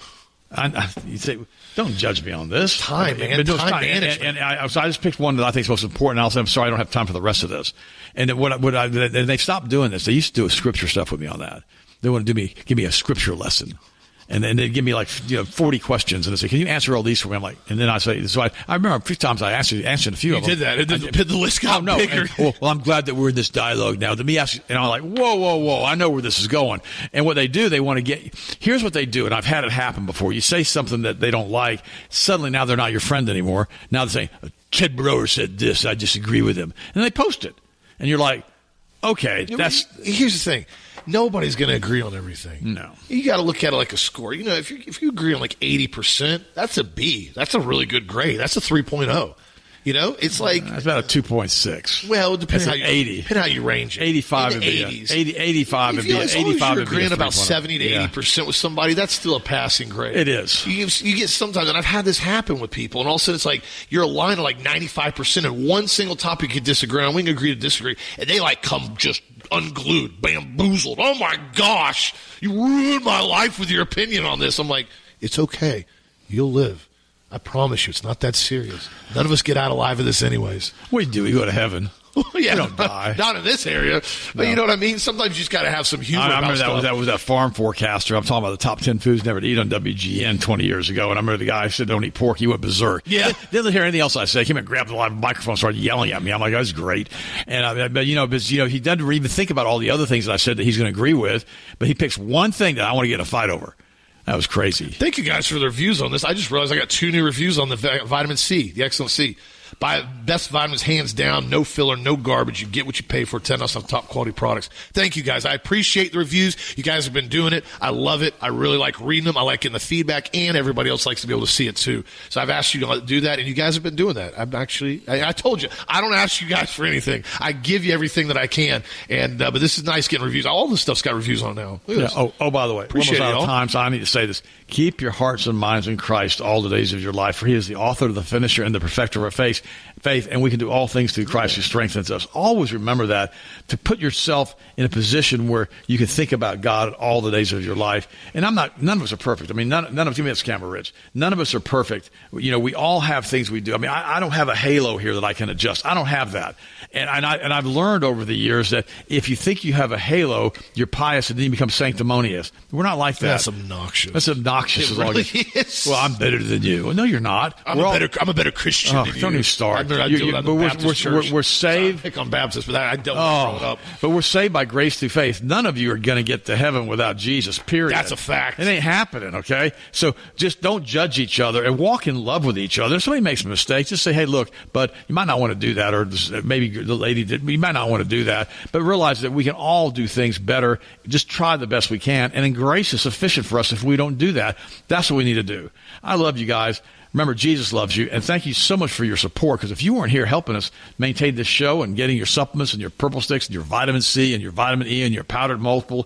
I, I, you say, don't judge me on this. Time, I mean, man. Time, time management. And, and I, so I just picked one that I think is most important. And I'll say, I'm sorry, I don't have time for the rest of this. And what, what I, and they stopped doing this. They used to do a scripture stuff with me on that. They want to do me, give me a scripture lesson. And then they'd give me like, you know, forty questions. And they say, can you answer all these for me? I'm like, and then I say, so I, I remember a few times I answered, answered a few you of them. You did that. It did, I, the list got oh, no. bigger. And, well, well, I'm glad that we're in this dialogue now. Let me ask you. And I'm like, whoa, whoa, whoa. I know where this is going. And what they do, they want to get, here's what they do. And I've had it happen before. You say something that they don't like. Suddenly now they're not your friend anymore. Now they're saying, Ted Broer said this. I disagree with him. And they post it. And you're like, okay, you know, that's. Here's the thing. Nobody's going to agree on everything. No. You got to look at it like a score. You know, if you, if you agree on like eighty percent, that's a B. That's a really good grade. That's a three point oh. You know, it's like. That's about a two point six. Well, depending how you, eighty. Depending how you range it. eighty-five in would be eighties. A, eighty, eighty-five would be As long eighty-five as you're would be agreeing a about seventy to eighty percent yeah. with somebody, that's still a passing grade. It is. You, you get sometimes, and I've had this happen with people, and all of a sudden it's like you're aligned to like ninety-five percent and one single topic you disagree on. We can agree to disagree. And they like come just unglued, bamboozled. Oh my gosh, you ruined my life with your opinion on this. I'm like, it's okay. You'll live. I promise you, it's not that serious. None of us get out alive of this anyways. We do. We go to heaven. yeah, we don't die. Not in this area. But no. you know what I mean? Sometimes you just got to have some humor I, I about remember that stuff. was, that was that farm forecaster. I'm talking about the top ten foods never to eat on W G N twenty years ago. And I remember the guy said, don't eat pork. He went berserk. Yeah. Didn't hear anything else I said. He came and grabbed the live microphone and started yelling at me. I'm like, that's great. And I, but, you know, but, you know, he doesn't even think about all the other things that I said that he's going to agree with. But he picks one thing that I want to get in a fight over. That was crazy. Thank you guys for the reviews on this. I just realized I got two new reviews on the vitamin C, the Excellent C. Buy best vitamins, hands down, no filler, no garbage. You get what you pay for. ten ounces of top quality products. Thank you guys. I appreciate the reviews. You guys have been doing it. I love it. I really like reading them. I like getting the feedback, and everybody else likes to be able to see it too. So I've asked you to do that, and you guys have been doing that. I'm actually, I, I told you, I don't ask you guys for anything. I give you everything that I can. And uh, but this is nice getting reviews. All this stuff's got reviews on now. Yeah. Oh, oh, by the way, appreciate we're almost it, out of time, so I need to say this. Keep your hearts and minds in Christ all the days of your life, for He is the author, the finisher, and the perfecter of our faith. Faith, and we can do all things through Christ who strengthens us. Always remember that, to put yourself in a position where you can think about God all the days of your life. And I'm not, none of us are perfect. I mean, none, none of us, give me that scammer, Rich. None of us are perfect. You know, we all have things we do. I mean, I, I don't have a halo here that I can adjust. I don't have that. And, and, I, and I've learned over the years that if you think you have a halo, you're pious and then you become sanctimonious. We're not like that. That's obnoxious. That's obnoxious. It really is. Well, I'm better than you. Well, no, you're not. I'm, we're a, all, better, I'm a better Christian oh, than you. Don't even start. I, I you, do you, it at but the we're, Baptist we're, church. we're, we're saved. I pick on Baptists, but I don't oh, throw it up. But we're saved by grace through faith. None of you are going to get to heaven without Jesus, period. That's a fact. It ain't happening, okay? So just don't judge each other and walk in love with each other. If somebody makes a mistake, just say, hey, look, but you might not want to do that, or maybe the lady did. You might not want to do that, but realize that we can all do things better. Just try the best we can, and then grace is sufficient for us if we don't do that. That's what we need to do. I love you guys. Remember, Jesus loves you, and thank you so much for your support, because if you weren't here helping us maintain this show and getting your supplements and your purple sticks and your vitamin C and your vitamin E and your powdered multiple,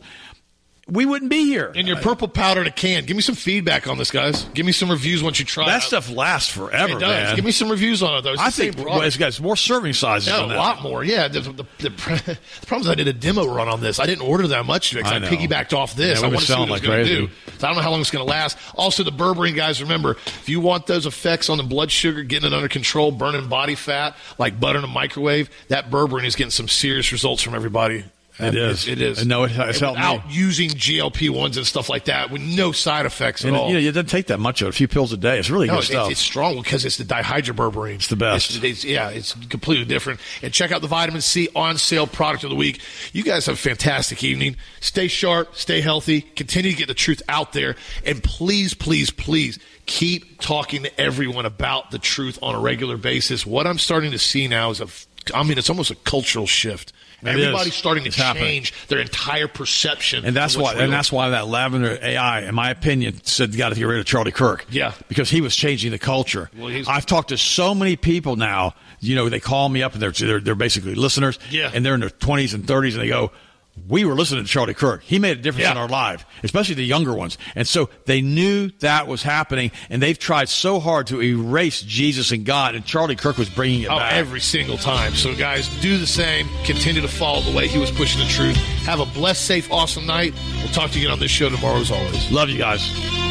we wouldn't be here. And your purple powder in a can. Give me some feedback on this, guys. Give me some reviews once you try that it. stuff lasts forever, it does. man. Give me some reviews on it, though. It's I the think same well, it's got more serving sizes yeah, than a that. lot more. Yeah, the, the, the, the problem is I did a demo run on this. I didn't order that much because I, I piggybacked off this. Yeah, I want to see what like it's going to crazy. do. So I don't know how long it's going to last. Also, the berberine, guys, remember, if you want those effects on the blood sugar, getting it under control, burning body fat, like butter in a microwave, that berberine is getting some serious results from everybody. It is. It, it is. I know it, it's helped without me. using G L P ones and stuff like that with no side effects and at all. You know, it doesn't take that much of it. A few pills a day. It's really no, good it's, stuff. It's strong because it's the dihydroberberine. It's the best. It's, it's, yeah, it's completely different. And check out the Vitamin C on sale product of the week. You guys have a fantastic evening. Stay sharp. Stay healthy. Continue to get the truth out there. And please, please, please keep talking to everyone about the truth on a regular basis. What I'm starting to see now is a, I mean, it's almost a cultural shift. Everybody's is. starting to It's change happening. their entire perception. And that's of what's why, real. and that's why that Lavender A I, in my opinion, said you got to get rid of Charlie Kirk. Yeah. Because he was changing the culture. Well, he's- I've talked to so many people now. You know, they call me up and they're they're, they're basically listeners. Yeah. And they're in their twenties and thirties, and they go, "We were listening to Charlie Kirk. He made a difference Yeah. in our life, especially the younger ones." And so they knew that was happening, and they've tried so hard to erase Jesus and God, and Charlie Kirk was bringing it Oh, back. every single time. So, guys, do the same. Continue to follow the way he was pushing the truth. Have a blessed, safe, awesome night. We'll talk to you again on this show tomorrow, as always. Love you guys.